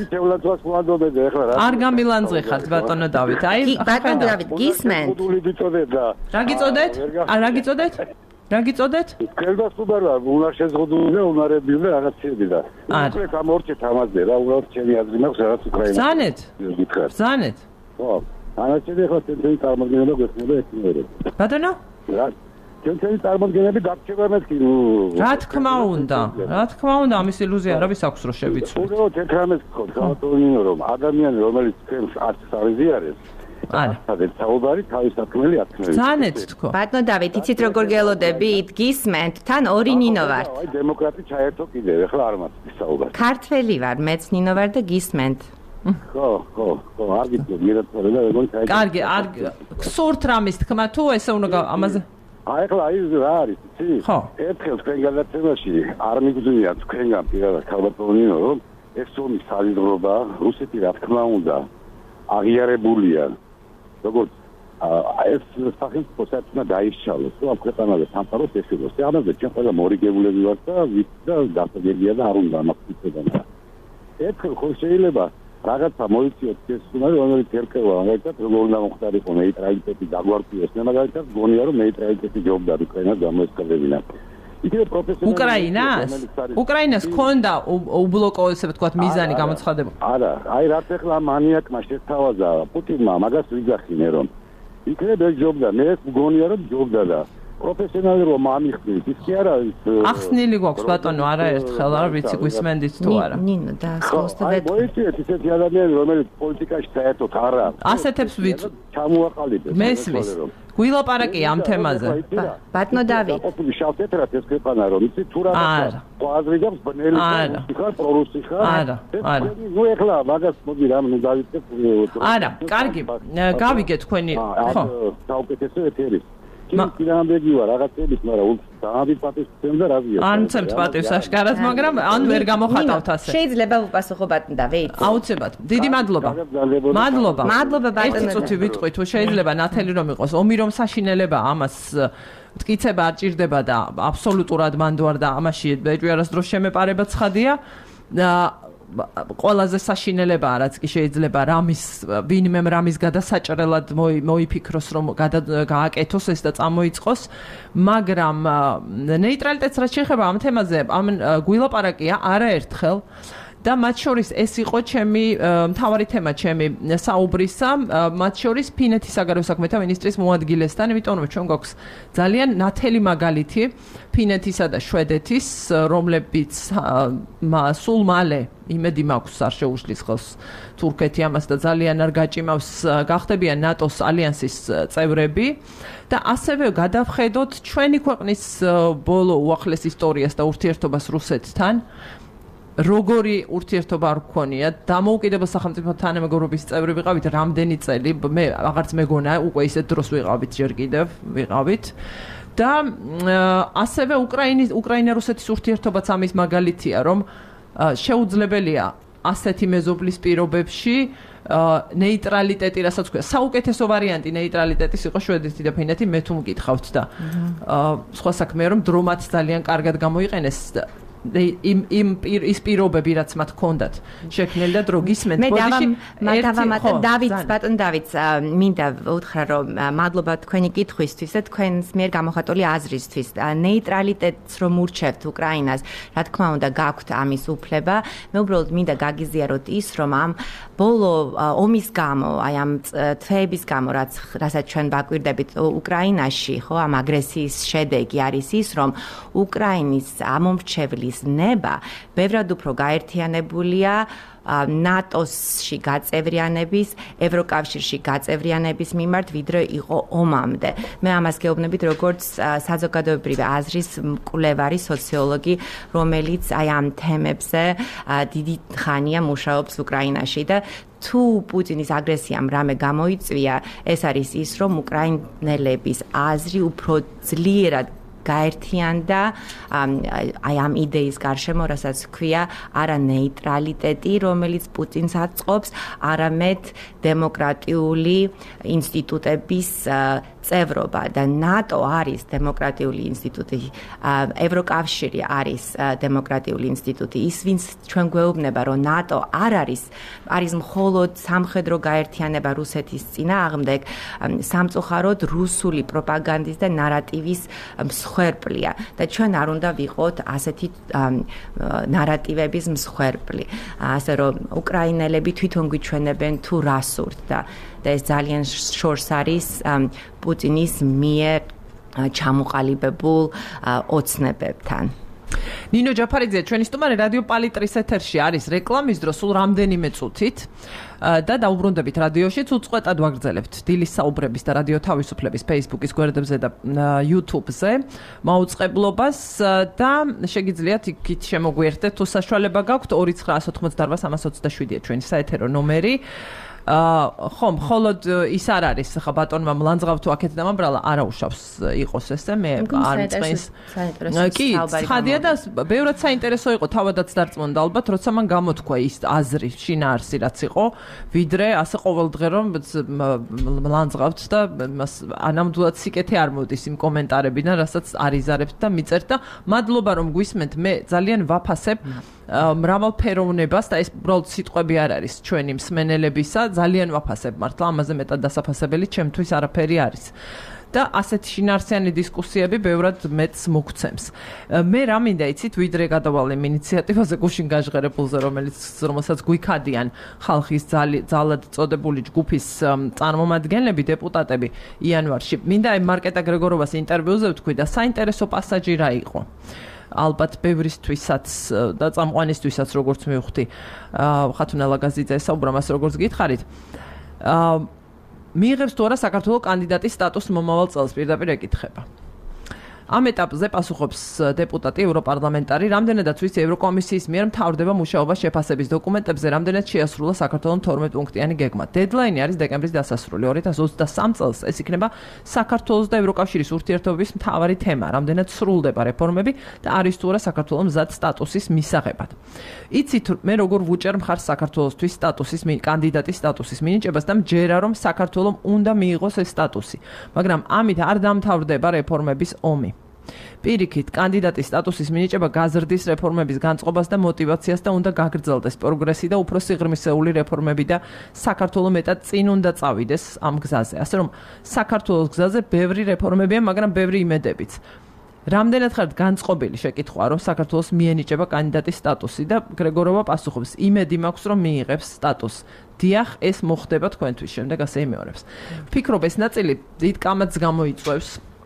არ გამილანძღი ხართ ბატონო დავით. აი ბატონო დავით გისმენთ. რა გიწოდეთ? რა გიწოდეთ? რა გიწოდეთ? კელდას უბრალოდ უნდა შეზღუდული და უნარები და რაღაცები და უკვე გამორჩეთ ამაზე რა უბრალოდ ჩემი აზრი მაქვს რაღაც უკრაინა. ზანეთ. ზანეთ. ხო. ანაჩები ხო თემი წარმოგვიდგება გვეხმოდა ეთნიერი. ბატონო? რა თემი წარმოგვიდგები დაგჭირება მეთქი. რა თქმა უნდა. რა თქმა უნდა ამის ილუზია არავის აქვს რომ შევიცვლით. ხო თეთრამეს ხო ხალხო რომ ადამიანი რომელიც თემს არც არიზიარეს არა. სადაც საუბარი თავის საქმელი ათქმელი. ზანეთ თქო. ბატონო დავით, იცით როგორ გელოდებით? გისმენთ, თან ორი ნინო ვართ. აი დემოკრატი ჩაერთო კიდევ, ახლა არ მაქვს საუბარი. ქართველი ვარ, მეც ნინო ვარ და გისმენთ. ხო, ხო, ხო, არ გიწევ, მირაცოლა და როგორ ჩაერთო. კარგი, არ გსურთ რამის თქმა თუ ესე უნდა ამაზე აი ახლა აი რა არის, იცი? ხო. ერთხელ თქვენ გადაცემაში არ მიგძვია თქვენგან პირადად ქალბატონინო, რომ ეს ომის საზიდრობა რუსეთი რა თქმა უნდა აღიარებულია. როგორც ეს სახელმწიფო საერთოდ დაიშალოს, რომ ქვეყანაზე სამყაროს ეშილოს. ამაზე ჩვენ ყველა მორიგებულები ვართ და ვიცი და დასაგებია და არ უნდა ამას ვიტყოდან. ერთხელ ხო შეიძლება რაღაცა მოიწიოთ ეს თუნდაც რომელიც ერქევა, მაგალითად როგორ უნდა მოხდარიყო ნეიტრალიტეტი დაგვარკვიოს, მაგალითად გონია რომ ნეიტრალიტეტი ჯობდა უკრაინას გამოესწრებინა. იგივე პროფესიონალი უკრაინას? უკრაინას ქონდა უბლოკო ესე ვთქვათ მიზანი გამოცხადება. არა, აი რაც ახლა მანიაკმა შეთავაზა პუტინმა, მაგას ვიძახინე რომ იქნებ ეს ჯობდა, მე მგონია რომ ჯობდა და პროფესიონალი რომ ამიხსნის, ის კი არა ის ახსნილი გვაქვს ბატონო, არაერთხელ არ ვიცი გვისმენდით თუ არა. ნინო და აი მოიწიეთ ისეთი ადამიანები, რომელიც პოლიტიკაში საერთოდ არ არის. ასეთებს ვიცი. ჩამოაყალიბეთ. მესმის. გვილაპარაკი ამ თემაზე. ბატონო დავით. ყოფილი შავთეთრად ეს ქვეყანა რომ იცი თუ რა აზრი გაქვს ბნელი ხარ, პრორუსი ხარ. არა, არა. ნუ ეხლა მაგას მოდი რამ ნუ დავიწყებ. არა, კარგი. გავიგე თქვენი, ხო. საუკეთესო ეთერი. კინამბეგი ვარ რაღაცების, მაგრამ დავით პატივს და რაზია. არ მცემთ პატივს აშკარად, მაგრამ ან ვერ გამოხატავთ ასე. შეიძლება უპასუხო ბატონ დავით. აუცილებლად. დიდი მადლობა. მადლობა. მადლობა ბატონო. ერთი წუთი ვიტყვი თუ შეიძლება ნათელი რომ იყოს. ომი რომ საშინელება ამას მტკიცება არ ჭირდება და აბსოლუტურად მანდ ვარ და ამაში ეჭვიარას დროს შემეპარება ცხადია. ყველაზე საშინელებაა, რაც კი შეიძლება რამის ვინმე რამის გადასაჭრელად მოიფიქროს, რომ გააკეთოს ეს და წამოიწყოს, მაგრამ ნეიტრალიტეტს რაც შეეხება ამ თემაზე, ამ გვილაპარაკია არაერთხელ და მათ შორის ეს იყო ჩემი მთავარი თემა ჩემი საუბრისა, მათ შორის ფინეთის საგარეო საქმეთა მინისტრის მოადგილესთან, იმიტომ რომ ჩვენ გვაქვს ძალიან ნათელი მაგალითი ფინეთისა და შვედეთის, რომლებიც სულ მალე იმედი მაქვს არ შეუშლის ხელს თურქეთი ამას და ძალიან არ გაჭიმავს გახდებიან ნატოს ალიანსის წევრები და ასევე გადავხედოთ ჩვენი ქვეყნის ბოლო უახლეს ისტორიას და ურთიერთობას რუსეთთან. როგორი ურთიერთობა არ გქონია, დამოუკიდებელ სახელმწიფო თანამეგობრობის წევრი ვიყავით რამდენი წელი, მე აღარც მეგონა, უკვე ისეთ დროს ვიყავით ჯერ კიდევ, ვიყავით. და ასევე უკრაინის უკრაინა-რუსეთის ურთიერთობაც ამის მაგალითია, რომ შეუძლებელია ასეთი მეზობლის პირობებში ნეიტრალიტეტი, რასაც ქვია, საუკეთესო ვარიანტი ნეიტრალიტეტის იყო შვედეთი და ფინეთი, მე თუ მკითხავთ და სხვა საქმეა, რომ დრომაც ძალიან კარგად გამოიყენეს იმ იმ ის პირობები რაც მათ ჰქონდათ შექმნილი და დრო გისმენთ ბოდიში მე დავით ბატონ დავით მინდა უთხრა რომ მადლობა თქვენი კითხვისთვის და თქვენს მიერ გამოხატული აზრისთვის ნეიტრალიტეტს რომ ურჩევთ უკრაინას რა თქმა უნდა გაქვთ ამის უფლება მე უბრალოდ მინდა გაგიზიაროთ ის რომ ამ ბოლო ომის გამო აი ამ თვეების გამო რაც რასაც ჩვენ ვაკვირდებით უკრაინაში ხო ამ აგრესიის შედეგი არის ის რომ უკრაინის ამომრჩევლის ნება ბევრად უფრო გაერთიანებულია ნატოსში გაწევრიანების, ევროკავშირში გაწევრიანების მიმართ ვიდრე იყო ომამდე. მე ამას გეუბნებით როგორც საზოგადოებრივი აზრის მკვლევარი სოციოლოგი, რომელიც აი ამ თემებზე დიდი ხანია მუშაობს უკრაინაში და თუ პუტინის აგრესიამ რამე გამოიწვია, ეს არის ის, რომ უკრაინელების აზრი უფრო ძლიერად გაერთიანდა აი ამ იდეის გარშემო, რასაც ქვია არა ნეიტრალიტეტი, რომელიც პუტინს აწყობს, არამედ დემოკრატიული ინსტიტუტების წევრობა და ნატო არის დემოკრატიული ინსტიტუტი, ევროკავშირი არის დემოკრატიული ინსტიტუტი. ის ვინც ჩვენ გვეუბნება, რომ ნატო არ არის, არის მხოლოდ სამხედრო გაერთიანება რუსეთის წინააღმდეგ, სამწუხაროდ რუსული პროპაგანდის და ნარატივის მსხვერპლია და ჩვენ არ უნდა ვიყოთ ასეთი ნარატივების მსხვერპლი. ასე რომ უკრაინელები თვითონ გვიჩვენებენ თუ რა სურთ და და ეს ძალიან შორს არის პუტინის მიერ ჩამოყალიბებულ ოცნებებთან. ნინო ჯაფარიძე, ჩვენი სტუმარი რადიო პალიტრის ეთერში არის რეკლამის დროს სულ რამდენიმე წუთით და დაუბრუნდებით რადიოშიც უწყვეტად ვაგრძელებთ დილის საუბრების და რადიო თავისუფლების Facebook-ის გვერდებზე და YouTube-ზე მაუწყებლობას და შეგიძლიათ იქით შემოგვიერთდეთ თუ საშუალება გაქვთ ორი ცხრა ოთხმოცდაოთხ სამას ოცდაშვიდია ჩვენი საეთერო ნომერი. ხომ, მხოლოდ ის არ არის, ხა ბატონმა მლანძღავ თუ აქეთ დამაბრალა, არა უშავს იყოს ესე, მე არ მწყენს. კი, ცხადია და ბევრად საინტერესო იყო, თავადაც დარწმუნდა ალბათ, როცა მან გამოთქვა ის აზრი, შინაარსი რაც იყო, ვიდრე ასე ყოველდღე რომ მლანძღავთ და ანამდვილად სიკეთე არ მოდის იმ კომენტარებიდან, რასაც არიზარებთ და მიწერთ და მადლობა რომ გვისმენთ, მე ძალიან ვაფასებ მრავალფეროვნებას და ეს უბრალოდ სიტყვები არ არის ჩვენი მსმენელებისა, ძალიან ვაფასებ მართლა, ამაზე მეტად დასაფასებელი ჩემთვის არაფერი არის. და ასეთი შინაარსიანი დისკუსიები ბევრად მეც მოგცემს. მე რა მინდა იცით, ვიდრე გადავალ იმ ინიციატივაზე გუშინ გაჟღერებულზე, რომელიც რომელსაც გვიქადიან ხალხის ძალად წოდებული ჯგუფის წარმომადგენლები, დეპუტატები იანვარში. მინდა აი მარკეტა გრეგოროვას ინტერვიუზე ვთქვი და საინტერესო პასაჟი რა იყო. ალბათ ბევრისთვისაც და წამყვანისთვისაც როგორც მივხვდი, ხათუნა ლაგაზიძე ესაუბრა მას როგორც გითხარით. მიიღებს თუ არა საქართველოს კანდიდატის სტატუსს მომავალ წელს, პირდაპირ ეკითხება. ამ ეტაპზე პასუხობს დეპუტატი ევროპარლამენტარი, რამდენადაც ვიცი ევროკომისიის მიერ მთავრდება მუშაობა შეფასების დოკუმენტებზე, რამდენად შეასრულა საქართველოს თორმეტ პუნქტიანი გეგმა. დედლაინი არის დეკემბრის დასასრული. ორი ათას ოცდასამ წელს ეს იქნება საქართველოს და ევროკავშირის ურთიერთობების მთავარი თემა, რამდენად სრულდება რეფორმები და არის თუ არა საქართველოს მზად სტატუსის მისაღებად. იცით მე როგორ ვუჭერ მხარს საქართველოსთვის სტატუსის კანდიდატის სტატუსის მინიჭებას და მჯერა რომ საქართველოს უნდა მიიღოს ეს სტატუსი, მაგრამ ამით არ დამთავრდება რეფორმების ომი. პირიქით, კანდიდატის სტატუსის მინიჭება გაზრდის რეფორმების განწყობას და მოტივაციას და უნდა გაგრძელდეს პროგრესი და უფრო სიღრმისეული რეფორმები და საქართველოს მეტად წინ უნდა წავიდეს ამ გზაზე. ასე რომ საქართველოს გზაზე ბევრი რეფორმებია, მაგრამ ბევრი იმედებიც. რამდენად ხართ განწყობილი შეკითხვა, რომ საქართველოს მიენიჭება კანდიდატის სტატუსი და გრეგოროვა პასუხობს, იმედი მაქვს, რომ მიიღებს სტატუსს. დიახ, ეს მოხდება თქვენთვის, შემდეგ ასე იმეორებს. ვფიქრობ, ეს ნაწილი დიდ კამათს გამოიწვევს.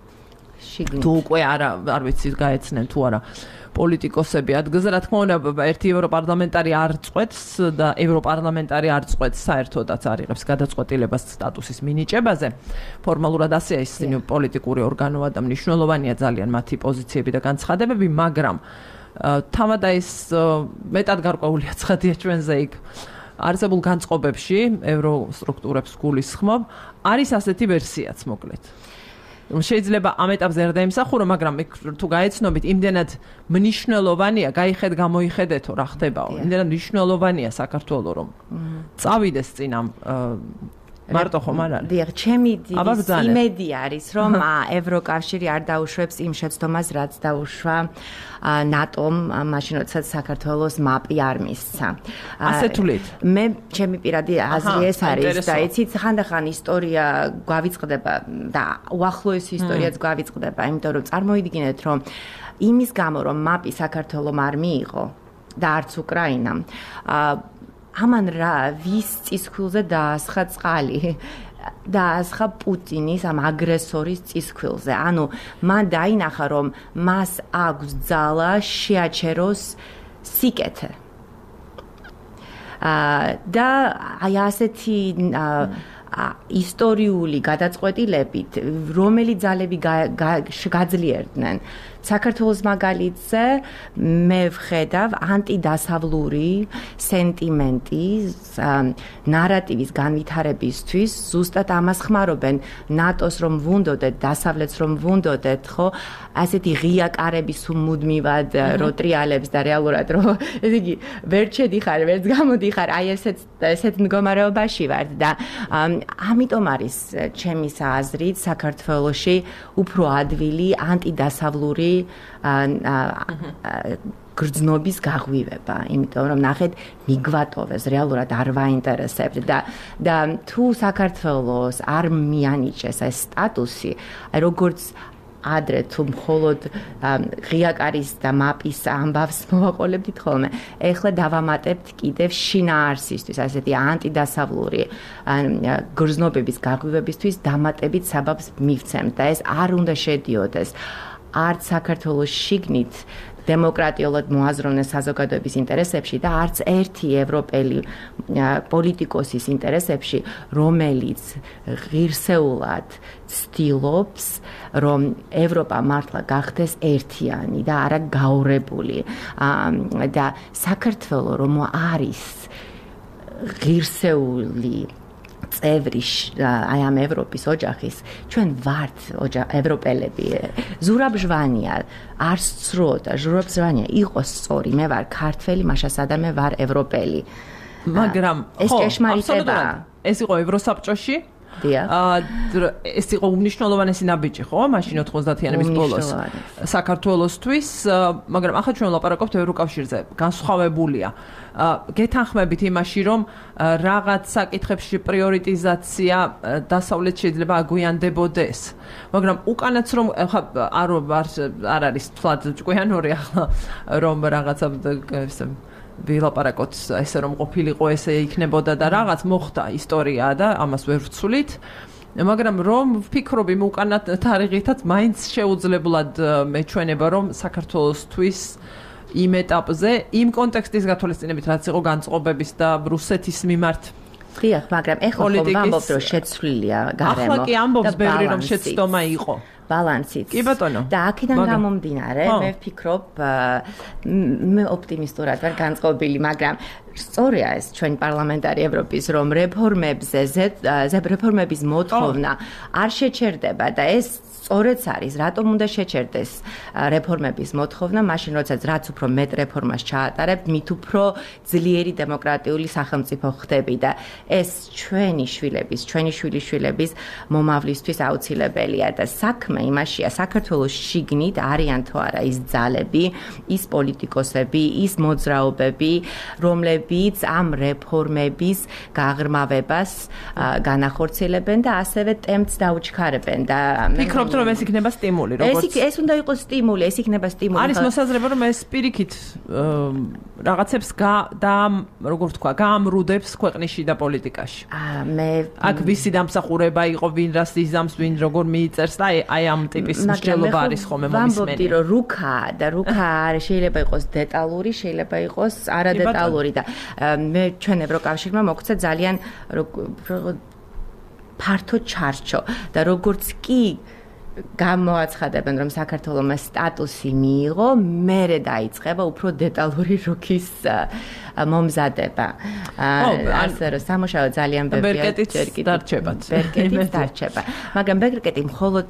თუ უკვე არა, არ ვიცი, გაეცნენ თუ არა პოლიტიკოსები ადგილზე, რა თქმა უნდა, ერთი ევროპარლამენტარი არ წყვეტს და ევროპარლამენტარი არ წყვეტს საერთოდაც არ იღებს გადაწყვეტილებას სტატუსის მინიჭებაზე. ფორმალურად ასეა ისინი პოლიტიკური ორგანოა და მნიშვნელოვანია ძალიან მათი პოზიციები და განცხადებები, მაგრამ თავად ეს მეტად გარკვეულია ცხადია ჩვენზე იქ არსებულ განწყობებში, ევროსტრუქტურებს გულისხმობ, არის ასეთი ვერსიაც, მოკლედ. შეიძლება ამ ეტაპზე არ დაიმსახურო, მაგრამ თუ გაეცნობით, იმდენად მნიშვნელოვანია, გაიხედ გამოიხედეთო რა ხდებაო. იმდენად მნიშვნელოვანია საქართველოს, რომ წავიდეს წინ ამ მარტო ხომ არ არის. დიახ, ჩემი იმედი არის, რომ ევროკავშირი არ დაუშვებს იმ შეცდომას, რაც დაუშვა ნატომ, მაშინ როდესაც საქართველოს მაპი არ მისცა. ასე თვლით. მე ჩემი პირადი აზრი ეს არის და იცით, ხანდახან ისტორია გვავიწყდება და უახლოესი ისტორიაც გვავიწყდება, იმიტომ რომ წარმოიდგინეთ, რომ იმის გამო, რომ მაპი საქართველოს არ მიიღო და არც უკრაინამ, ამან რა ვის წისქვილზე დაასხა წყალი დაასხა პუტინის ამ აგრესორის წისქვილზე. ანუ მან დაინახა, რომ მას აქვს ძალა შეაჩეროს სიკეთე. და აი ასეთი ისტორიული გადაწყვეტილებით, რომელი ძალები გაძლიერდნენ საქართველოს მაგალითზე, მე ვხედავ ანტიდასავლური სენტიმენტის ნარატივის განვითარებისთვის, ზუსტად ამას ხმარობენ ნატოს რომ ვუნდოდეთ, დასავლეთს რომ ვუნდოდეთ, ხო, ასეთი ღია კარები სულ მუდმივად როტრიალებს და რეალურად რომ ესე იგი ვერ შედიხარ, ვერც გამოდიხარ, აი ესეთ ესეთ მდგომარეობაში ვარ და ამიტომ არის ჩემის აზრით საქართველოში უფრო ადვილი ანტიდასავლური გრძნობის გაღვივება, იმიტომ რომ ნახეთ მიგვატოვეს, რეალურად არ ვაინტერესებთ და და თუ საქართველოს არ მიანიჭეს ეს სტატუსი, აი როგორც ადრე თუ მხოლოდ ღია კარის და მაპის ამბავს მოვაყოლებდით ხოლმე, ეხლა დავამატებთ კიდევ შინაარსისთვის, ასეთი ანტიდასავლური გრძნობების გაღვივებისთვის დამატებით საბაბს მივცემთ და ეს არ უნდა შედიოდეს არც საქართველოს შიგნით დემოკრატიულად მოაზროვნეს საზოგადოების ინტერესებში და არც ერთი ევროპელი პოლიტიკოსის ინტერესებში, რომელიც ღირსეულად ცდილობს, რომ ევროპა მართლა გახდეს ერთიანი და არა გაურებული და საქართველოს რომ არის ღირსეული წევრი აი ამ ევროპის ოჯახის, ჩვენ ვართ ევროპელები. ზურაბჟვანია, არ სწრო და ზურაბჟვანია იყოს სწორი, მე ვარ ქართველი, მაშასადა მე ვარ ევროპელი. მაგრამ ეს ჭეშმარიტება. ეს იყო ევროსაბჭოში აა ეს იყო უმნიშვნელოვანესი ნაბიჯი, ხო? მაშინ ოთხმოცდაათიანების ბოლოს საქართველოსთვის, მაგრამ ახლა ჩვენ ვლაპარაკობთ ევროკავშირზე. განსხვავებულია. გეთანხმებით იმაში, რომ რაღაც საკითხებში პრიორიტიზაცია დასავლეთ შეიძლება აგვიანდებოდეს. მაგრამ უკანაც რომ არ არ არის თვალ ჭკვიანური ახლა რომ რაღაცა ვილაპარაკოთ ესე რომ ყოფილიყო ესე იქნებოდა და რაღაც მოხდა ისტორია და ამას ვერ ვცვლით. მაგრამ რომ ვფიქრობ იმ უკანა თარიღითაც მაინც შეუძლებლად მეჩვენება რომ საქართველოსთვის იმ ეტაპზე იმ კონტექსტის გათვალისწინებით რაც იყო განწყობების და რუსეთის მიმართ დიახ, მაგრამ ეხლა ხომ ვამბობთ რომ შეცვლილია გარემო. ახლა კი ამბობს ბევრი რომ შეცდომა იყო. ბალანსიც. კი ბატონო. და აქედან გამომდინარე, მე ვფიქრობ, მე ოპტიმისტურად ვარ განწყობილი, მაგრამ სწორია ეს ჩვენი პარლამენტარი ევროპის რომ რეფორმებზე, რეფორმების მოთხოვნა არ შეჩერდება და ეს სწორედ არის, რატომ უნდა შეჩერდეს რეფორმების მოთხოვნა, მაშინ როდესაც რაც უფრო მეტ რეფორმას ჩაატარებთ, მით უფრო ძლიერი დემოკრატიული სახელმწიფო ხდები და ეს ჩვენი შვილების, ჩვენი შვილიშვილების მომავლისთვის აუცილებელია და საქმე იმაშია, საქართველოს შიგნით არიან თუ არა ის ძალები, ის პოლიტიკოსები, ის მოძრაობები, რომლებიც ამ რეფორმების გაღრმავებას განახორციელებენ და ასევე ტემპს დაუჩქარებენ და ფიქრობთ რომ ეს იქნება სტიმული, როგორც ეს ეს უნდა იყოს სტიმული, ეს იქნება სტიმული. არის მოსაზრება რომ ეს პირიქით რაღაცებს და როგორ ვთქვა, გაამრუდებს ქვეყნის შიდა პოლიტიკაში. აა მე აქ ვისი დამსახურება იყო, ვინ რას იზამს, ვინ როგორ მიიწერს და აი ამ ტიპის მსჯელობა არის ხოლმე მომისმენი. ვამბობდი რომ რუქა და რუქა არის შეიძლება იყოს დეტალური, შეიძლება იყოს არადეტალური და მე ჩვენ ევროკავშირმა მოგვცა ძალიან ფართო ჩარჩო და როგორც კი გამოაცხადებენ რომ საქართველოს სტატუსი მიიღო, მერე დაიწყება უფრო დეტალური რუქის მომზადება. ასე რომ სამუშაო ძალიან ბევრია, ჯერ კიდევ დარჩებათ. ბერკეტიც დარჩება. მაგრამ ბერკეტი მხოლოდ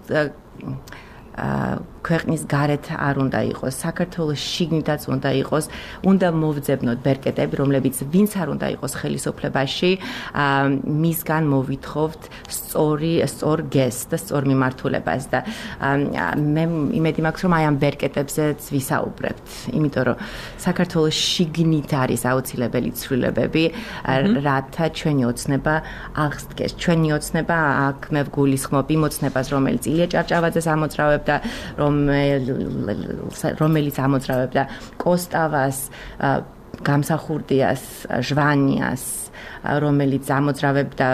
ქვეყნის გარეთ არ უნდა იყოს, საქართველოს შიგნითაც უნდა იყოს, უნდა მოვძებნოთ ბერკეტები, რომლებიც ვინც არ უნდა იყოს ხელისუფლებაში, მისგან მოვითხოვთ სწორი, სწორ გესტს და სწორ მიმართულებას და მე იმედი მაქვს, რომ აი ამ ბერკეტებზეც ვისაუბრებთ, იმიტომ რომ საქართველოს შიგნით არის აუცილებელი ცვლილებები, რათა ჩვენი ოცნება აღსდგეს. ჩვენი ოცნება აქ მე ვგულისხმობ იმ ოცნებას, რომელიც ილია ჭავჭავაძეს ამოძრავებდა, რომ რომელიც ამოძრავებდა კოსტავას, გამსახურდიას, ჟვანიას, რომელიც ამოძრავებდა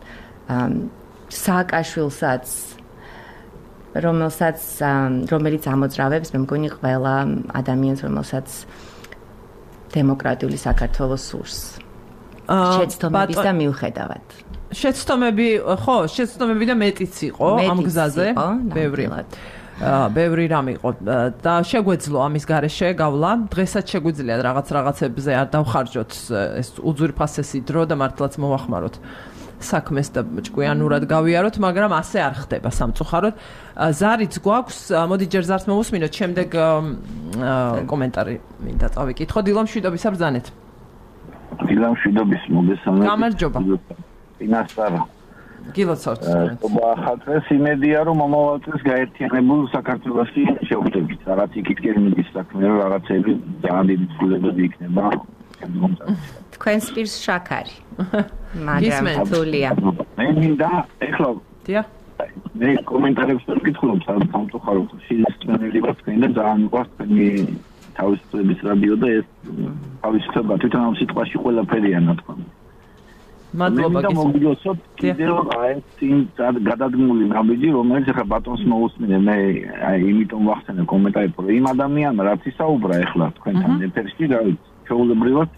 სააკაშვილსაც, რომელსაც რომელიც ამოძრავებს, მე მგონი ყველა ადამიანს, რომელსაც დემოკრატიული საქართველოს სურს. შეცდომების და მიუხედავად. შეცდომები, ხო, შეცდომები და მეტიც იყო ამ გზაზე, ბევრი. ბევრი რამ იყო და შეგვეძლო ამის გარეშე გავლა. დღესაც შეგვიძლია რაღაც რაღაცებზე არ დავხარჯოთ ეს უძვირფასესი დრო და მართლაც მოვახმაროთ საქმეს და ჭკვიანურად გავიაროთ, მაგრამ ასე არ ხდება სამწუხაროდ. ზარიც გვაქვს, მოდი ჯერ ზარს მოვუსმინოთ, შემდეგ კომენტარი მინდა წავიკითხო. დილამშვიდობის აბრძანეთ. დილამშვიდობის მოგესალმებით. გამარჯობა. წინასწარ გილოცავთ. ხათრეს იმედია რომ მომავალ წელს გაერთიანებულ საქართველოში შევხვდებით. რაღაც იქითკენ მიდის საქმე, რომ რაღაცები ძალიან დიდი ცვლილებები იქნება. თქვენს პირს შაქარი. მაგრამ თულია. მე მინდა ეხლა დიახ. მე კომენტარებს ვკითხულობ სამწუხაროდ შეიძლება ვარ თქვენ და ძალიან მიყვარს თქვენი თავისუფლების რადიო და ეს თავისუფლება თვითონ ამ სიტყვაში ყველაფერია ნათქვამი. მადლობა გისმენთ. მოგიოსოთ კიდევ აი წინ გადადგმული ნაბიჯი, რომელიც ახლა ბატონს მოусმინე, მე აი იმიტომ ვახსენე კომენტარი, რომ იმ ადამიანმა რაც ისაუბრა ახლა თქვენთან ეფერში, რა ვიცი, ჩვეულებრივად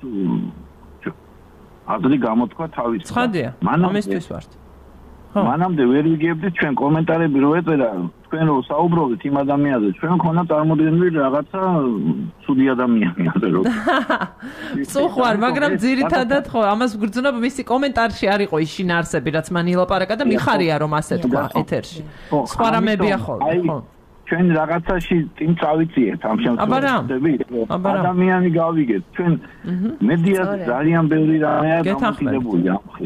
აზრი გამოთქვა თავის. ცხადია, ამისთვის ვართ. მანამდე ვერ ვიგებდით ჩვენ კომენტარები რო ეწერა, თქვენ რო საუბრობთ იმ ადამიანზე, ჩვენ მქონდა წარმოდგენილი რაღაცა ცუდი ადამიანი ასე რომ. წუხვარ, მაგრამ ძირითადად ხო, ამას ვგრძნობ, მისი კომენტარში არ იყო ის შინაარსები, რაც მან ილაპარაკა და მიხარია რომ ასე თქვა ეთერში. სხვა რამებია ხოლმე, ხო. ჩვენ რაღაცაში წინ წავიწიეთ ამ შემთხვევაში. ადამიანი გავიგეთ. ჩვენ მედიას ძალიან ბევრი რამეა გამოკიდებული ამ მხრივ.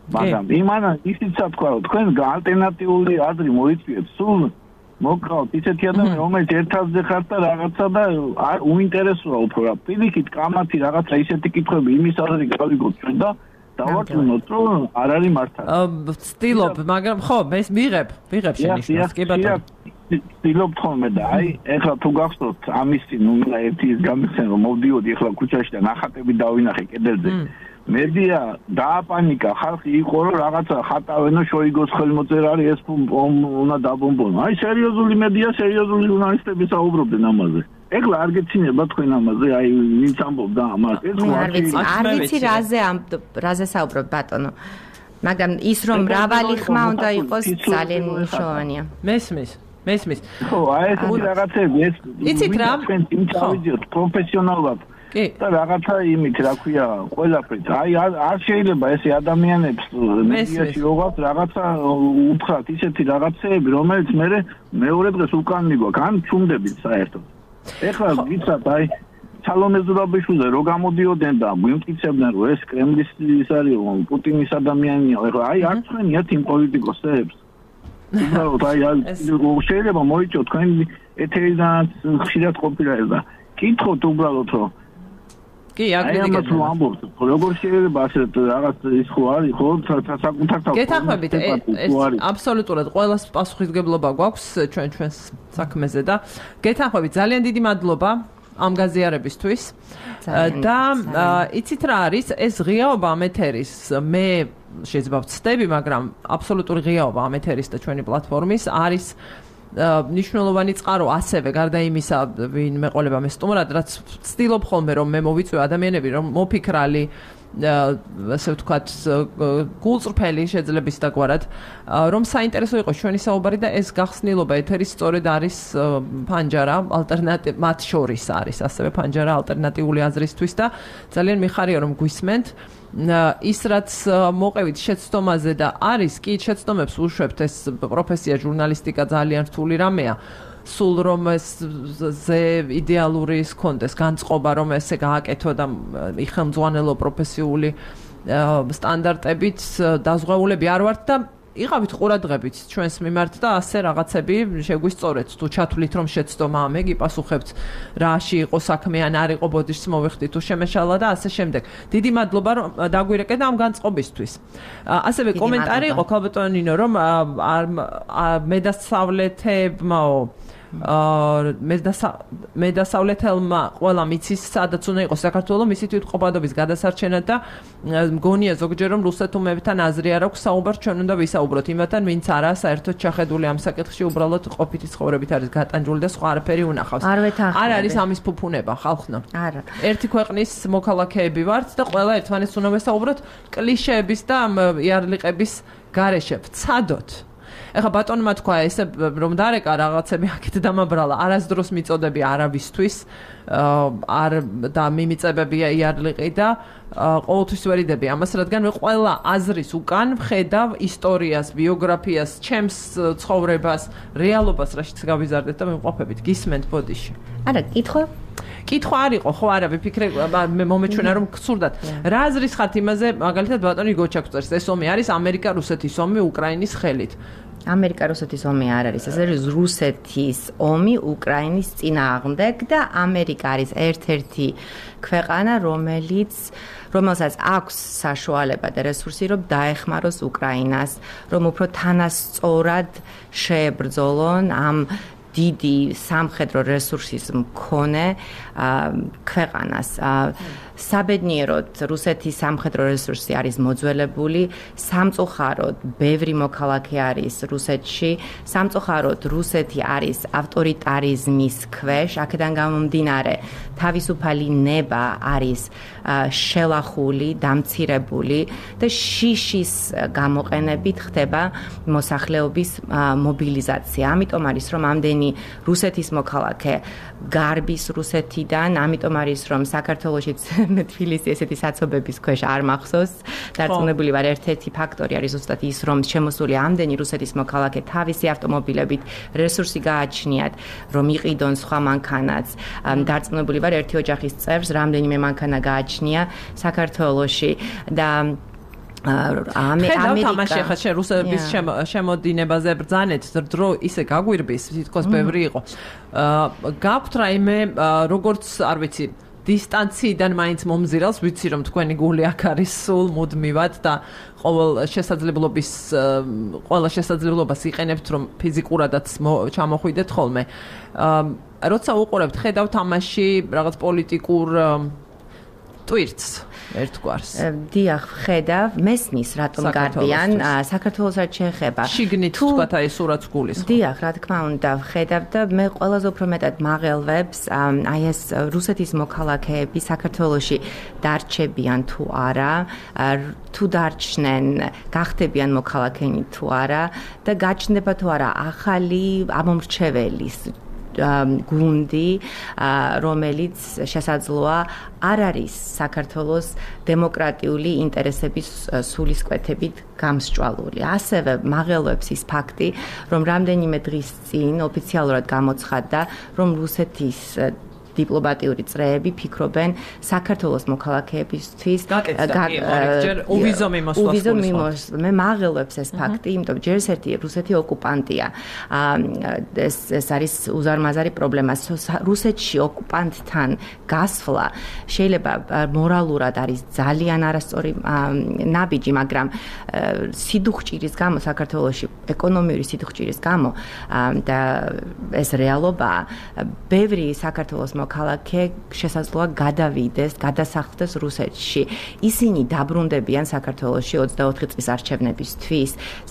მაგრამ იმანა ისიც თქვა რომ თქვენ ალტერნატიული აზრი მოიწვიეთ სულ მოგყავთ ისეთი ადამიანი რომელიც ერთადზე ხართ და რაღაცა და უინტერესოა უფრო რა პირიქით კამათი რაღაცა ისეთი კითხვები იმის აზრი გავიგოთ ჩვენ და დავარწმუნოთ რომ არ არის მართალი ვცდილობ მაგრამ ხო მე მიღებ ვიღებ შენიშნავს კი ბატონო ვცდილობ ხოლმე და აი ეხლა თუ გახსოვთ ამის წინ ნუ ერთი ის გამიხსენ რომ მოვდიოდი ეხლა ქუჩაში და ნახატები დავინახე კედელზე მედია დააპანიკა ხალხი იყო რომ რაღაცა ხატავენო შოიგოს ხელმოწერარი ეს უნდა დაბომბონო აი სერიოზული მედია სერიოზული ჟურნალისტები საუბრობდნენ ამაზე ეხლა არ გეცინება თქვენ ამაზე აი ვინც ამბობდა ამას ეს არ ვიცი არ ვიცი რაზე ამ რაზე საუბრობ ბატონო მაგრამ ის რომ მრავალი ხმა უნდა იყოს ძალიან მნიშვნელოვანია მესმის მესმის ხო აი ეს რაღაცები ეს იცით რა თქვენ იმ წავიდიოთ პროფესიონალურად და რაღაცა იმით რა ქვია ყველაფრით აი არ შეიძლება ესე ადამიანებს მედიაში როგორც რაღაცა უთხრათ ისეთი რაღაცეები რომელიც მე მეორე დღეს უკან მიგვაქვს ან ჩუმდებით საერთოდ ეხლა ვიცათ აი სალომე ზურაბიშვილზე რო გამოდიოდნენ და გვიმტკიცებდნენ რომ ეს კრემლის ის არის პუტინის ადამიანია ეხლა აი არ ცხენიათ იმ პოლიტიკოსებს უბრალოდ აი შეიძლება მოიწოთ თქვენ ეთერიდან ხშირად ყოფილა ეს და კითხოთ უბრალოდ რომ კი, აგრეთვე ამბობთ, როგორ შეიძლება ასეთ რაღაც ის ხო არის, ხო, საკუთარ თავს. გეთანხმებით, ეს აბსოლუტურად ყველას პასუხისგებლობა გვაქვს ჩვენ ჩვენს საქმეზე და გეთანხმებით, ძალიან დიდი მადლობა ამ გაზიარებისთვის. და იცით რა არის, ეს ღიაობა ამ ეთერის, მე შეიძლება ვცდები, მაგრამ აბსოლუტური ღიაობა ამ ეთერის და ჩვენი პლატფორმის არის ნიშნულოვანი წყარო ასევე გარდა იმისა ვინ მეყოლება მე სტუმრად რაც ვცდილობ ხოლმე რომ მე მოვიწვევ ადამიანები რომ მოფიქრალი ასე ვთქვათ გულწრფელი შეიძლება ის დაგვარად რომ საინტერესო იყოს ჩვენი საუბარი და ეს გახსნილობა ეთერის სწორედ არის ფანჯარა ალტერნატივ მათ შორის არის ასევე ფანჯარა ალტერნატიული აზრისთვის და ძალიან მიხარია რომ გვისმენთ ის რაც მოყევით შეცდომაზე და არის კი შეცდომებს უშვებთ ეს პროფესია ჟურნალისტიკა ძალიან რთული რამეა სულ რომ ეს ზე იდეალური ის კონდეს განწყობა რომ ესე გააკეთო და იხელმძღვანელო პროფესიული სტანდარტებით დაზღვეულები არ ვართ და იყავით ყურადღებით ჩვენს მიმართ და ასე რაღაცები შეგვისწორეთ თუ ჩათვლით რომ შეცდომა ამე გიპასუხებთ რაში იყო საქმე ან არ იყო ბოდიშს მოვიხდით თუ შემეშალა და ასე შემდეგ დიდი მადლობა რომ დაგვირეკეთ ამ განწყობისთვის ასევე კომენტარი იყო ქალბატონო ნინო რომ მედასავლეთებმაო მედასავლეთელმა ყველა მიცის სადაც უნდა იყოს საქართველოს მისი თვითყოფადობის გადასარჩენად და მგონია ზოგჯერ რომ რუსეთუმებთან აზრი არ აქვს საუბარ ჩვენ უნდა ვისაუბროთ იმათთან ვინც არაა საერთოდ ჩახედული ამ საკითხში უბრალოდ ყოფითი ცხოვრებით არის გატანჯული და სხვა არაფერი უნახავს არ არის ამის ფუფუნება ხალხნა არა ერთი ქვეყნის მოქალაქეები ვართ და ყველა ერთმანეთს უნდა ვესაუბროთ კლიშეების და იარლიყების გარეშე ვცადოთ ეხა ბატონმა თქვა ესე რომ დარეკა რაღაცები აქეთ დამაბრალა არასდროს მიწოდები არავისთვის არ და მიმიწებები იარლიყი და ყოველთვის ვერიდები ამას რადგან მე ყველა აზრის უკან ვხედავ ისტორიას ბიოგრაფიას ჩემს ცხოვრებას რეალობას რაშიც გავიზარდეთ და მივყვაფებით გისმენთ ბოდიში არა კითხვა კითხვა არ იყო ხო არა ვიფიქრე მე მომეჩვენა რომ გსურდათ რა აზრის ხართ იმაზე მაგალითად ბატონი გოჩაკწერს ეს ომი არის ამერიკა რუსეთის ომი უკრაინის ხელით ამერიკა რუსეთის ომი არ არის ეს არის რუსეთის ომი უკრაინის წინააღმდეგ და ამერიკა არის ერთ-ერთი ქვეყანა რომელიც რომელსაც აქვს საშუალება და რესურსი რომ დაეხმაროს უკრაინას რომ უფრო თანასწორად შეებრძოლონ ამ დიდი სამხედრო რესურსის მქონე ქვეყანას საბედნიეროდ რუსეთის სამხედრო რესურსი არის მოძველებული სამწუხაროდ ბევრი მოქალაქე არის რუსეთში სამწუხაროდ რუსეთი არის ავტორიტარიზმის ქვეშ აქედან გამომდინარე თავისუფალი ნება არის შელახული დამცირებული და შიშის გამოყენებით ხდება მოსახლეობის მობილიზაცია ამიტომ არის რომ ამდენი რუსეთის მოქალაქე გარბის რუსეთიდან ამიტომ არის რომ საქართველოშიც მე თბილისი ესეთი საცობების ქვეშ არ მახსოვს დარწმუნებული ვარ ერთ-ერთი ფაქტორი არის ზუსტად ის რომ შემოსული ამდენი რუსეთის მოქალაქე თავისი ავტომობილებით რესურსი გააჩნიათ რომ იყიდონ სხვა მანქანაც დარწმუნებული ვარ ერთი ოჯახის წევრს რამდენიმე მანქანა გააჩნია საქართველოში და ამერიკა თამაში ხა შე რუსების შემოდინებაზე ბრძანეთ დრო ისე გაგვირბის თითქოს ბევრი იყო გაქვთ რაიმე როგორც არ ვიცი დისტანციიდან მაინც მომზირავს ვიცი რომ თქვენი გული აქ არის სულ მუდმივად და ყოველ შესაძლებლობის ყველა შესაძლებლობას იყენებთ რომ ფიზიკურადაც ჩამოხვიდეთ ხოლმე როცა უყურებთ ხედავთ თამაში რაღაც პოლიტიკურ ტვირთს ერთგვარს. დიახ, ხედავ, მესმის რატომ გარბიან საქართველოს რაც შეეხება. შიგნით თქვათ აი სურათს გulis. დიახ, რა თქმა უნდა, ხედავ და მე ყველაზე უფრო მეტად მაღელვებს აი ეს რუსეთის მოქალაქეები საქართველოში დარჩებიან თუ არა, თუ დარჩნენ, გახდებიან მოქალაქენი თუ არა და გაჩნდება თუ არა ახალი ამომრჩეველის გუნდი, რომელიც შესაძლოა არ არის საქართველოს დემოკრატიული ინტერესების სულისკვეთებით გამსჭვალული. ასევე მაღელვებს ის ფაქტი, რომ რამდენიმე დღის წინ ოფიციალურად გამოცხადდა, რომ რუსეთის დიპლომატიური წრეები ფიქრობენ საქართველოს მოქალაქეებისთვის უვიზო მიმოსვლა. მე მაღელვებს ეს ფაქტი, იმიტომ ჯერ ერთი რუსეთი ოკუპანტია. ეს ეს არის უზარმაზარი პრობლემა. რუსეთში ოკუპანტთან გასვლა შეიძლება მორალურად არის ძალიან არასწორი ნაბიჯი, მაგრამ სიდუხჭირის გამო საქართველოში ეკონომიური სიდუხჭირის გამო და ეს რეალობაა. ბევრი საქართველოს მოქალაქე შესაძლოა გადავიდეს, გადასახლდეს რუსეთში. ისინი დაბრუნდებიან საქართველოში ოცდაოთხი წლის არჩევნებისთვის.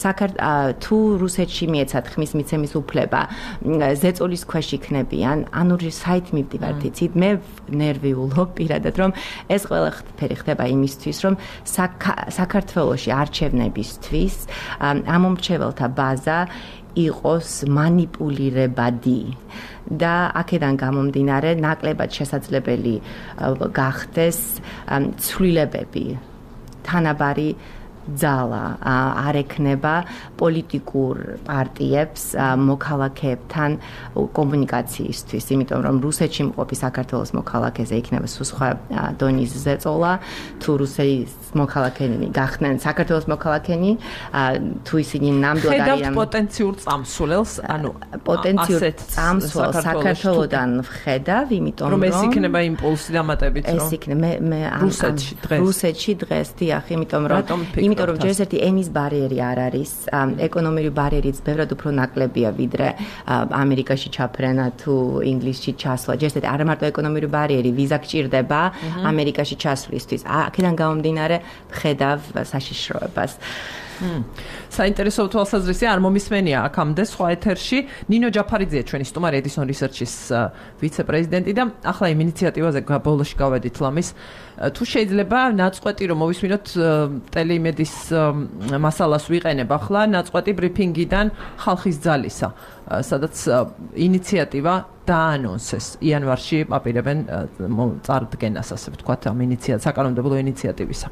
თუ რუსეთში მიეცათ ხმის მიცემის უფლება, ზეწოლის ქვეშ იქნებიან, ანუ საით მივდივართ იცით, მე ნერვიულობ პირადად, რომ ეს ყველაფერი ხდება იმისთვის, რომ საქართველოში არჩევნებისთვის ამომრჩეველთა ბაზა იყოს манипулირებადი და აქედან გამომდინარე ნაკლებად შესაძლებელი გახდეს ცვლილებები თანაბარი ძალა არ ექნება პოლიტიკურ პარტიებს მოქალაქეებთან კომუნიკაციისთვის, იმიტომ რომ რუსეთში მყოფი საქართველოს მოქალაქეზე იქნება სხვა დონის ზეწოლა, თუ რუსეთის მოქალაქენი გახდნენ საქართველოს მოქალაქენი, თუ ისინი ნამდვილად არიან ხედავთ პოტენციურ წამსვლელს, ანუ პოტენციურ წამსვლელს საქართველოდან ვხედავ, იმიტომ რომ ეს იქნება იმპულსი დამატებით, რომ ეს იქნება მე რუსეთში დღეს რუსეთში დღეს დიახ, იმიტომ რომ იმიტომ რომ ჯერ ერთი ენის ბარიერი არ არის, ეკონომიური ბარიერიც ბევრად უფრო ნაკლებია ვიდრე ამერიკაში ჩაფრენა თუ ინგლისში ჩასვლა. ჯერ ერთი არ მარტო ეკონომიური ბარიერი, ვიზა გჭირდება ამერიკაში ჩასვლისთვის. აქედან გამომდინარე ვხედავ საშიშროებას. საინტერესო თვალსაზრისი არ მომისმენია აქამდე სხვა ეთერში. ნინო ჯაფარიძეა ჩვენი სტუმარი Edison Research-ის ვიცე-პრეზიდენტი და ახლა იმ ინიციატივაზე ბოლოში გავედით ლამის. თუ შეიძლება ნაწყვეტი რომ მოვისმინოთ ტელეიმედის მასალას ვიყენებ ახლა ნაწყვეტი ბრიფინგიდან ხალხის ძალისა, სადაც ინიციატივა დაანონსეს იანვარში აპირებენ წარდგენას, ასე ვთქვათ, ამ ინიციატივას, საკანონმდებლო ინიციატივისა.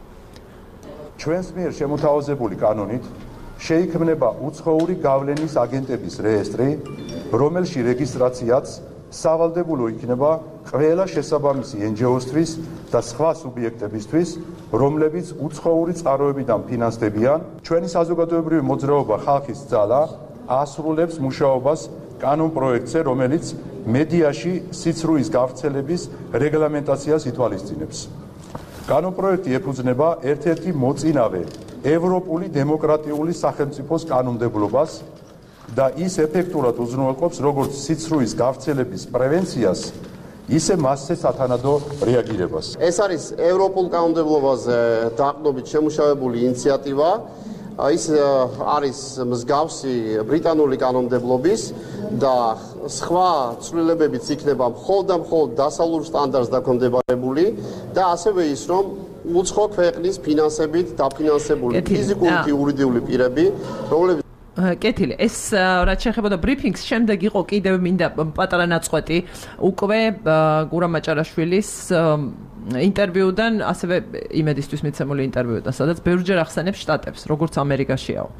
ჩვენს მიერ შემოთავაზებული კანონით შეიქმნება უცხოური გავლენის აგენტების რეესტრი, რომელში რეგისტრაციაც სავალდებულო იქნება ყველა შესაბამისი εν ჯი ო-ისთვის და სხვა სუბიექტებისთვის, რომლებიც უცხოური წყაროებიდან ფინანსდებიან. ჩვენი საზოგადოებრივი მოძრაობა ხალხის ძალა ასრულებს მუშაობას კანონპროექტზე, რომელიც მედიაში სიცრუის გავრცელების რეგლამენტაციას ითვალისწინებს. კანონპროექტი ეფუძნება ერთ-ერთი მოწინავე ევროპული დემოკრატიული სახელმწიფოს კანონმდებლობას და ის ეფექტურად უზრუნველყოფს როგორც სიცრუის გავრცელების პრევენციას, ისე მასზე სათანადო რეაგირებას. ეს არის ევროპულ კანონმდებლობაზე დაყრდნობით შემუშავებული ინიციატივა. ის არის მსგავსი ბრიტანული კანონმდებლობის და სხვა ცვლილებებიც იქნება მხოლოდ და მხოლოდ დასავლურ სტანდარტს დაქვემდებარებული და ასევე ის, რომ უცხო ქვეყნის ფინანსებით დაფინანსებული ფიზიკური და იურიდიული პირები, რომლებიც კეთილი, ეს რაც შეეხებოდა ბრიფინგს, შემდეგ იყო კიდევ მინდა პატარა ნაწყვეტი უკვე გურამ მაჭარაშვილის ინტერვიუდან, ასევე იმედისთვის მიცემული ინტერვიუდან, სადაც ბევრჯერ ახსენებს შტატებს, როგორც ამერიკაშიაო.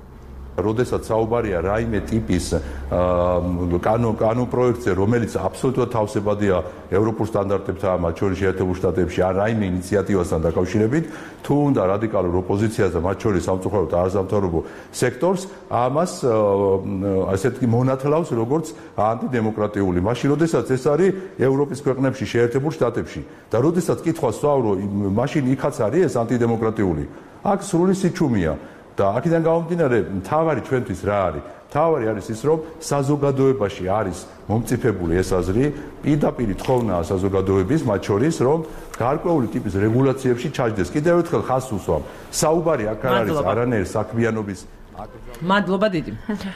როდესაც საუბარია რაიმე ტიპის კანონ კანონ პროექტზე, რომელიც აბსოლუტურად თავსებადია ევროპულ სტანდარტებთან, მათ შორის შეერთებულ შტატებში, ან რაიმე ინიციატივასთან დაკავშირებით, თუ უნდა რადიკალურ ოპოზიციას და მათ შორის სამწუხაროდ არასამთავრობო სექტორს, ამას ასეთი მონათლავს როგორც ანტიდემოკრატიული. მაშინ, როდესაც ეს არის ევროპის ქვეყნებში, შეერთებულ შტატებში და როდესაც კითხვას ვსვავ, რომ მაშინ იქაც არის ეს ანტიდემოკრატიული. აქ სრული სიჩუმეა. და აქედან გამომდინარე, მთავარი ჩვენთვის რა არის? მთავარი არის ის, რომ საზოგადოებაში არის მომწიფებული ეს აზრი, პირდაპირ თხოვნაა საზოგადოების, მათ შორის, რომ გარკვეული ტიპის რეგულაციებში ჩაჯდეს. კიდევ ერთხელ ხაზს უსვამ. საუბარი აქ არ არის არანაირი საქმიანობის. მადლობა დიდი.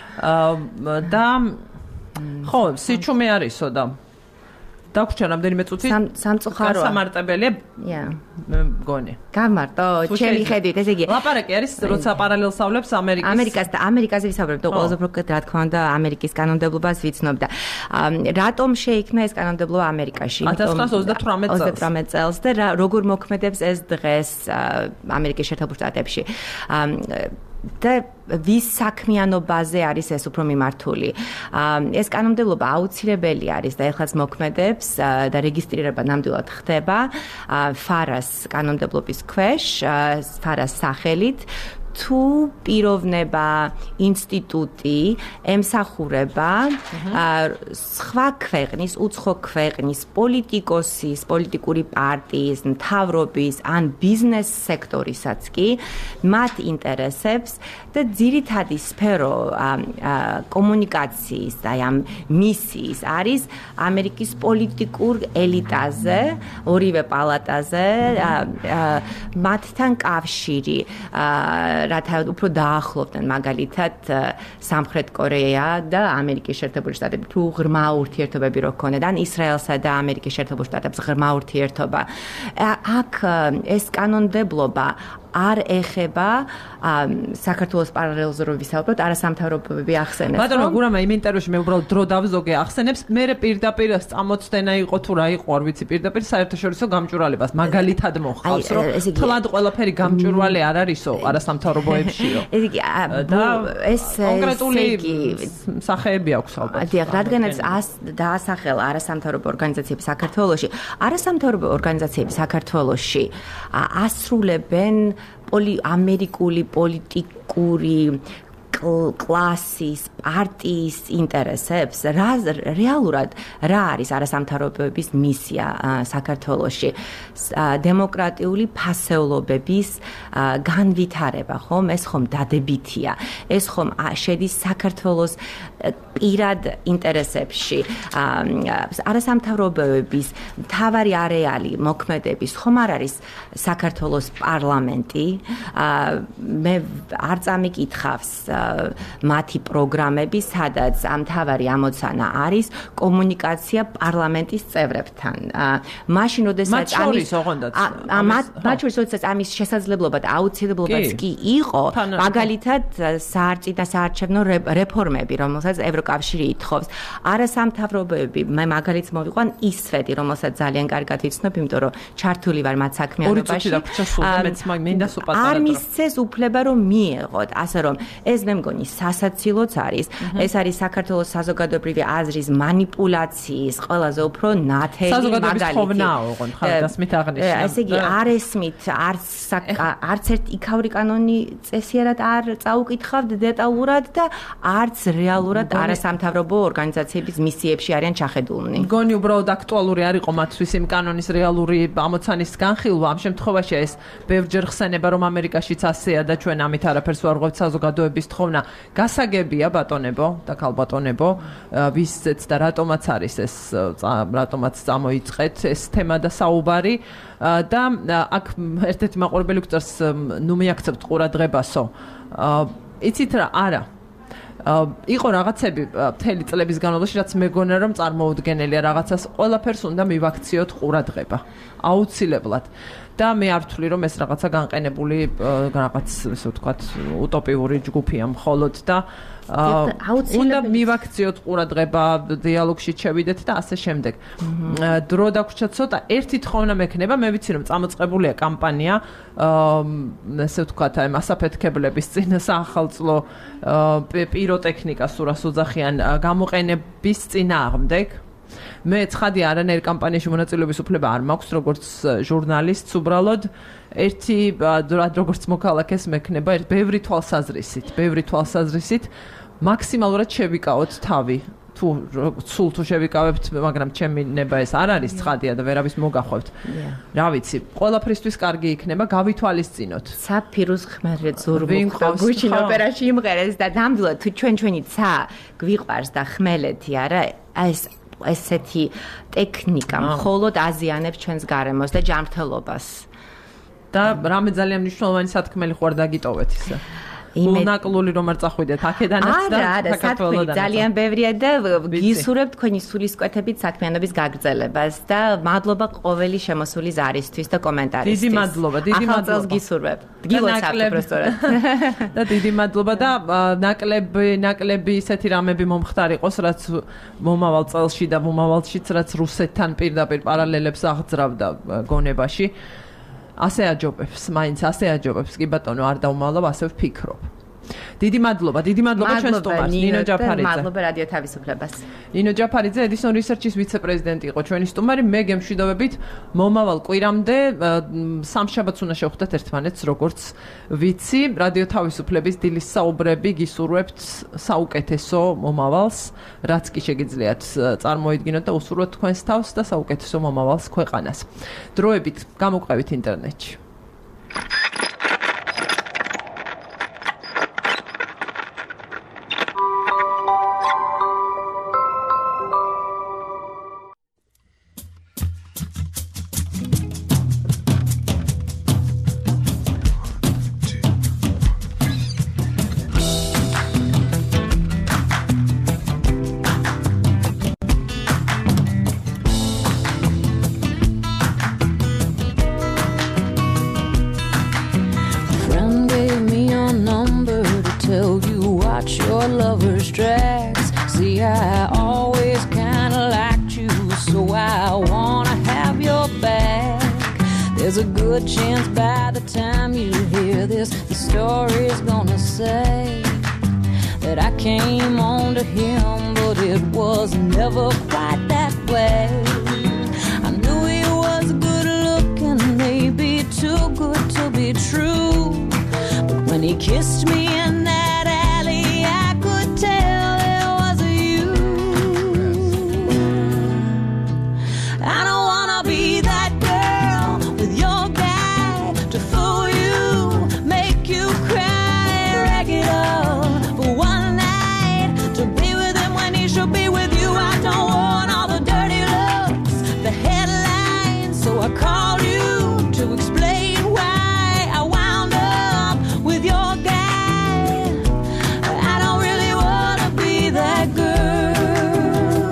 და ხო, სიჩუმე არისო და დაგვრჩა რამდენიმე წუთი სამწუხაროა სამარტებელია მე მგონი გამარტო ჩემი ხედვით ესე იგი ლაპარაკი არის როცა პარალელსავლებს ამერიკის ამერიკას და ამერიკაზე ვისაუბრებ და ყველაზე უფრო რა თქმა უნდა ამერიკის კანონმდებლობას ვიცნობ და რატომ შეიქმნა ეს კანონმდებლობა ამერიკაში ათას ცხრაას ოცდათვრამეტ წელს და როგორ მოქმედებს ეს დღეს ამერიკის შეერთებულ შტატებში და ვის საქმიანობაზე არის ეს უფრო მიმართული. ეს კანონმდებლობა აუცილებელი არის და ეხლაც მოქმედებს და რეგისტრირება ნამდვილად ხდება ფარას კანონმდებლობის ქვეშ, ფარას სახელით. თუ პიროვნება, ინსტიტუტი ემსახურება სხვა ქვეყნის, უცხო ქვეყნის პოლიტიკოსის, პოლიტიკური პარტიის, მთავრობის ან ბიზნეს სექტორისაც კი მათ ინტერესებს და ძირითადი სფერო კომუნიკაციის და ამ მისიის არის ამერიკის პოლიტიკურ ელიტაზე, ორივე პალატაზე, მათთან კავშირი რათა უფრო დაახლოვდნენ მაგალითად სამხრეთ კორეა და ამერიკის შეერთებული შტატები თუ ღრმა ურთიერთობები რო ქონდათ ან ისრაელსა და ამერიკის შეერთებულ შტატებს ღრმა ურთიერთობა აქ ეს კანონმდებლობა არ ეხება საქართველოს პარალელზე რო ვისაუბროთ არასამთავრობოები ახსენებს. ბატონო გურამა იმ ინტერვიუში მე უბრალოდ დრო დავზოგე ახსენებს, მე პირდაპირ წამოწდენა იყო თუ რა იყო, არ ვიცი, პირდაპირ საერთაშორისო გამჭვირვალებას მაგალითად მოხავს, რომ თლად ყველაფერი გამჭვირვალე არ არისო არასამთავრობოებშიო. ესე იგი ეს კონკრეტული სახეები აქვს ალბათ. დიახ, რადგანაც დაასახელა არასამთავრობო ორგანიზაციები საქართველოში, არასამთავრობო ორგანიზაციები საქართველოში ასრულებენ პოლი ამერიკული პოლიტიკური კლასის პარტიის ინტერესებს რა რეალურად რა არის არასამთავრობოების მისია საქართველოში დემოკრატიული ფასეულობების განვითარება ხომ ეს ხომ დადებითია ეს ხომ შედის საქართველოს პირად ინტერესებში არასამთავრობოების მთავარი არეალი მოქმედების ხომ არ არის საქართველოს პარლამენტი მე არ წამიკითხავს მათი პროგრამები, სადაც ამთავარი ამოცანა არის კომუნიკაცია პარლამენტის წევრებთან. მაშინ როდესაც ამის მათ შორის როდესაც ამის შესაძლებლობა და აუცილებლობაც კი იყო, მაგალითად საარწი და საარჩევნო რეფორმები, რომელსაც ევროკავშირი ითხოვს. არასამთავრობოები, მე მაგალითს მოვიყვან ისვეთი, რომელსაც ძალიან კარგად ვიცნობ, იმიტომ რომ ჩართული ვარ მათ საქმიანობაში. არ მისცეს უფლება რომ მიეღოთ, ასე რომ ეს მე მგონი სასაცილოც არის. ეს არის საქართველოს საზოგადოებრივი აზრის манипуляციის ყველაზე უფრო ნათელი მაგალითი. საზოგადოების თოვნაო, ოღონდ ხალხასმით აღნიშნა. ესე იგი, არ ესმით არც არც ერთ იქაური კანონი წესიერად არ წაუკითხავთ დეტალურად და არც რეალურად არასამთავრობო ორგანიზაციების მისიებში არიან ჩახედულნი. მგონი უბრალოდ აქტუალური არ იყო მათთვის იმ კანონის რეალური ამოცანის განხილვა. ამ შემთხვევაში ეს ბევრჯერ ხსენება რომ ამერიკაშიც ასეა და ჩვენ ამით არაფერს ვერ ვღვევთ საზოგადოების თხოვნა გასაგებია ბატონებო და ქალბატონებო ვისეც და რატომაც არის ეს რატომაც წამოიწყეთ ეს თემა და საუბარი და აქ ერთ-ერთი მაყურებელი გვწერს ნუ მიაქცევთ ყურადღებასო იცით რა არა იყო რაღაცები მთელი წლების განმავლობაში, რაც მეგონა რომ წარმოუდგენელია რაღაცას, ყველაფერს უნდა მივაქციოთ ყურადღება. აუცილებლად. და მე არ ვთვლი რომ ეს რაღაცა განყენებული რაღაც ესე ვთქვათ უტოპიური ჯგუფია მხოლოდ და უნდა მივაქციოთ ყურადღება, დიალოგში შევიდეთ და ასე შემდეგ. დრო დაგვრჩა ცოტა, ერთი თხოვნა მექნება, მე ვიცი რომ წამოწყებულია კამპანია, ესე ვთქვათ, აი მასაფეთქებლების წინ საახალწლო პიროტექნიკას სურას უძახიან გამოყენების წინააღმდეგ. მე ცხადი არანაირ კამპანიაში მონაწილეობის უფლება არ მაქვს როგორც ჟურნალისტს უბრალოდ ერთი როგორც მოქალაქეს მექნება ბევრი თვალსაზრისით ბევრი თვალსაზრისით მაქსიმალურად შევიკავოთ თავი თუ სულ თუ შევიკავებთ მაგრამ ჩემი ნება ეს არ არის ცხადია და ვერავის მოგახვევთ რა ვიცი ყველაფრისთვის კარგი იქნება გავითვალისწინოთ საფირუს ხმერე ზურმუ გუჩინ ოპერაში იმღერეს და ნამდვილად თუ ჩვენ ჩვენი ცა გვიყვარს და ხმელეთი არა ეს ესეთი ტექნიკა მხოლოდ აზიანებს ჩვენს გარემოს და ჯანმრთელობას. და რამე ძალიან მნიშვნელოვანი სათქმელი ხوار დაგიტოვეთ ისე. უნაკლული რომ არ წახვიდეთ აქედანაც და საქართველოდანაც. ძალიან ბევრია და გისურვებ თქვენი სულისკვეთებით საქმიანობის გაგრძელებას და მადლობა ყოველი შემოსული ზარისთვის და კომენტარისთვის. დიდი მადლობა, დიდი მადლობა. გისურვებ. გილოცავთ პროფესორად. და დიდი მადლობა და ნაკლები ნაკლები ისეთი რამები მომხდარ იყოს, რაც მომავალ წელში და მომავალშიც რაც რუსეთთან პირდაპირ პარალელებს აღძრავდა გონებაში. ასე აჯობებს, მაინც ასე აჯობებს, კი ბატონო, არ დავმალავ, ასე ვფიქრობ. დიდი მადლობა, დიდი მადლობა ჩვენს სტუმარს, ნინო ჯაფარიძე. მადლობა რადიო თავისუფლებას. ნინო ჯაფარიძე, Edison Research-ის ვიცე-პრეზიდენტი იყო ჩვენი სტუმარი, მე გემშვიდობებით მომავალ კვირამდე სამშაბათს უნდა შევხვდეთ ერთმანეთს, როგორც ვიცი, რადიო თავისუფლების დილის საუბრები გისურვებთ საუკეთესო მომავალს, რაც კი შეგიძლიათ წარმოიდგინოთ და უსურვოთ თქვენს თავს და საუკეთესო მომავალს ქვეყანას. დროებით გამოგვყევით ინტერნეტში. There's a good chance by the time you hear this, the story's gonna say that I came on to him, but it was never quite that way. I knew he was good looking, maybe too good to be true, but when he kissed me in that alley, I could tell it was you. I don't wanna be that girl with your guy to fool you, make you cry, rag it up for one night, to be with him when he should be with you. I don't want all the dirty looks, the headlines, so I called you to explain why I wound up with your guy. I don't really wanna be that girl.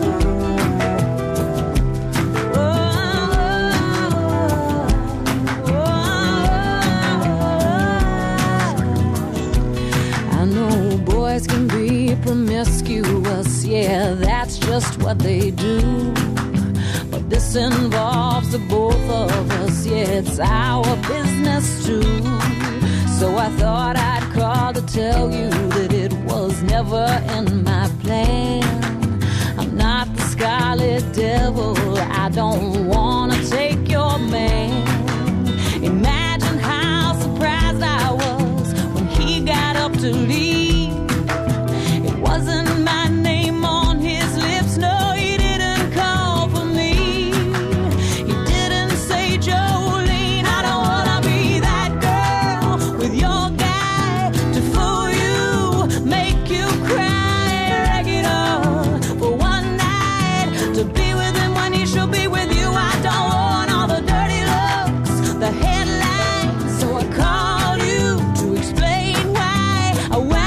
I know boys can be promiscuous, yeah, that's just what they do. But this involves the both of us, yeah, it's our business too. So I thought I'd call to tell you that it was never in my plan. I'm not the scarlet devil, I don't wanna take your man. Imagine how surprised I was when he got up to leave. It wasn't my name on his lips, no, he didn't call for me. He didn't say Jolene, I don't wanna be that girl with your guy to fool you, make you cry, rag it up for one night, to be with him when he should be with you. I don't want all the dirty looks, the headlines, so I called you to explain why I went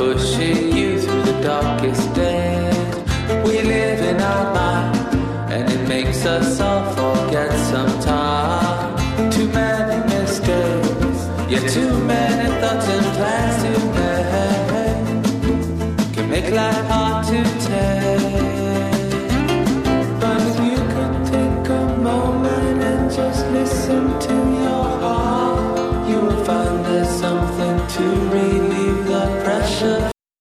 pushing you through the darkest days. We live in our mind, and it makes us all forget sometime. Too many mistakes, yeah, too many thoughts and plans to make. Can make life hard.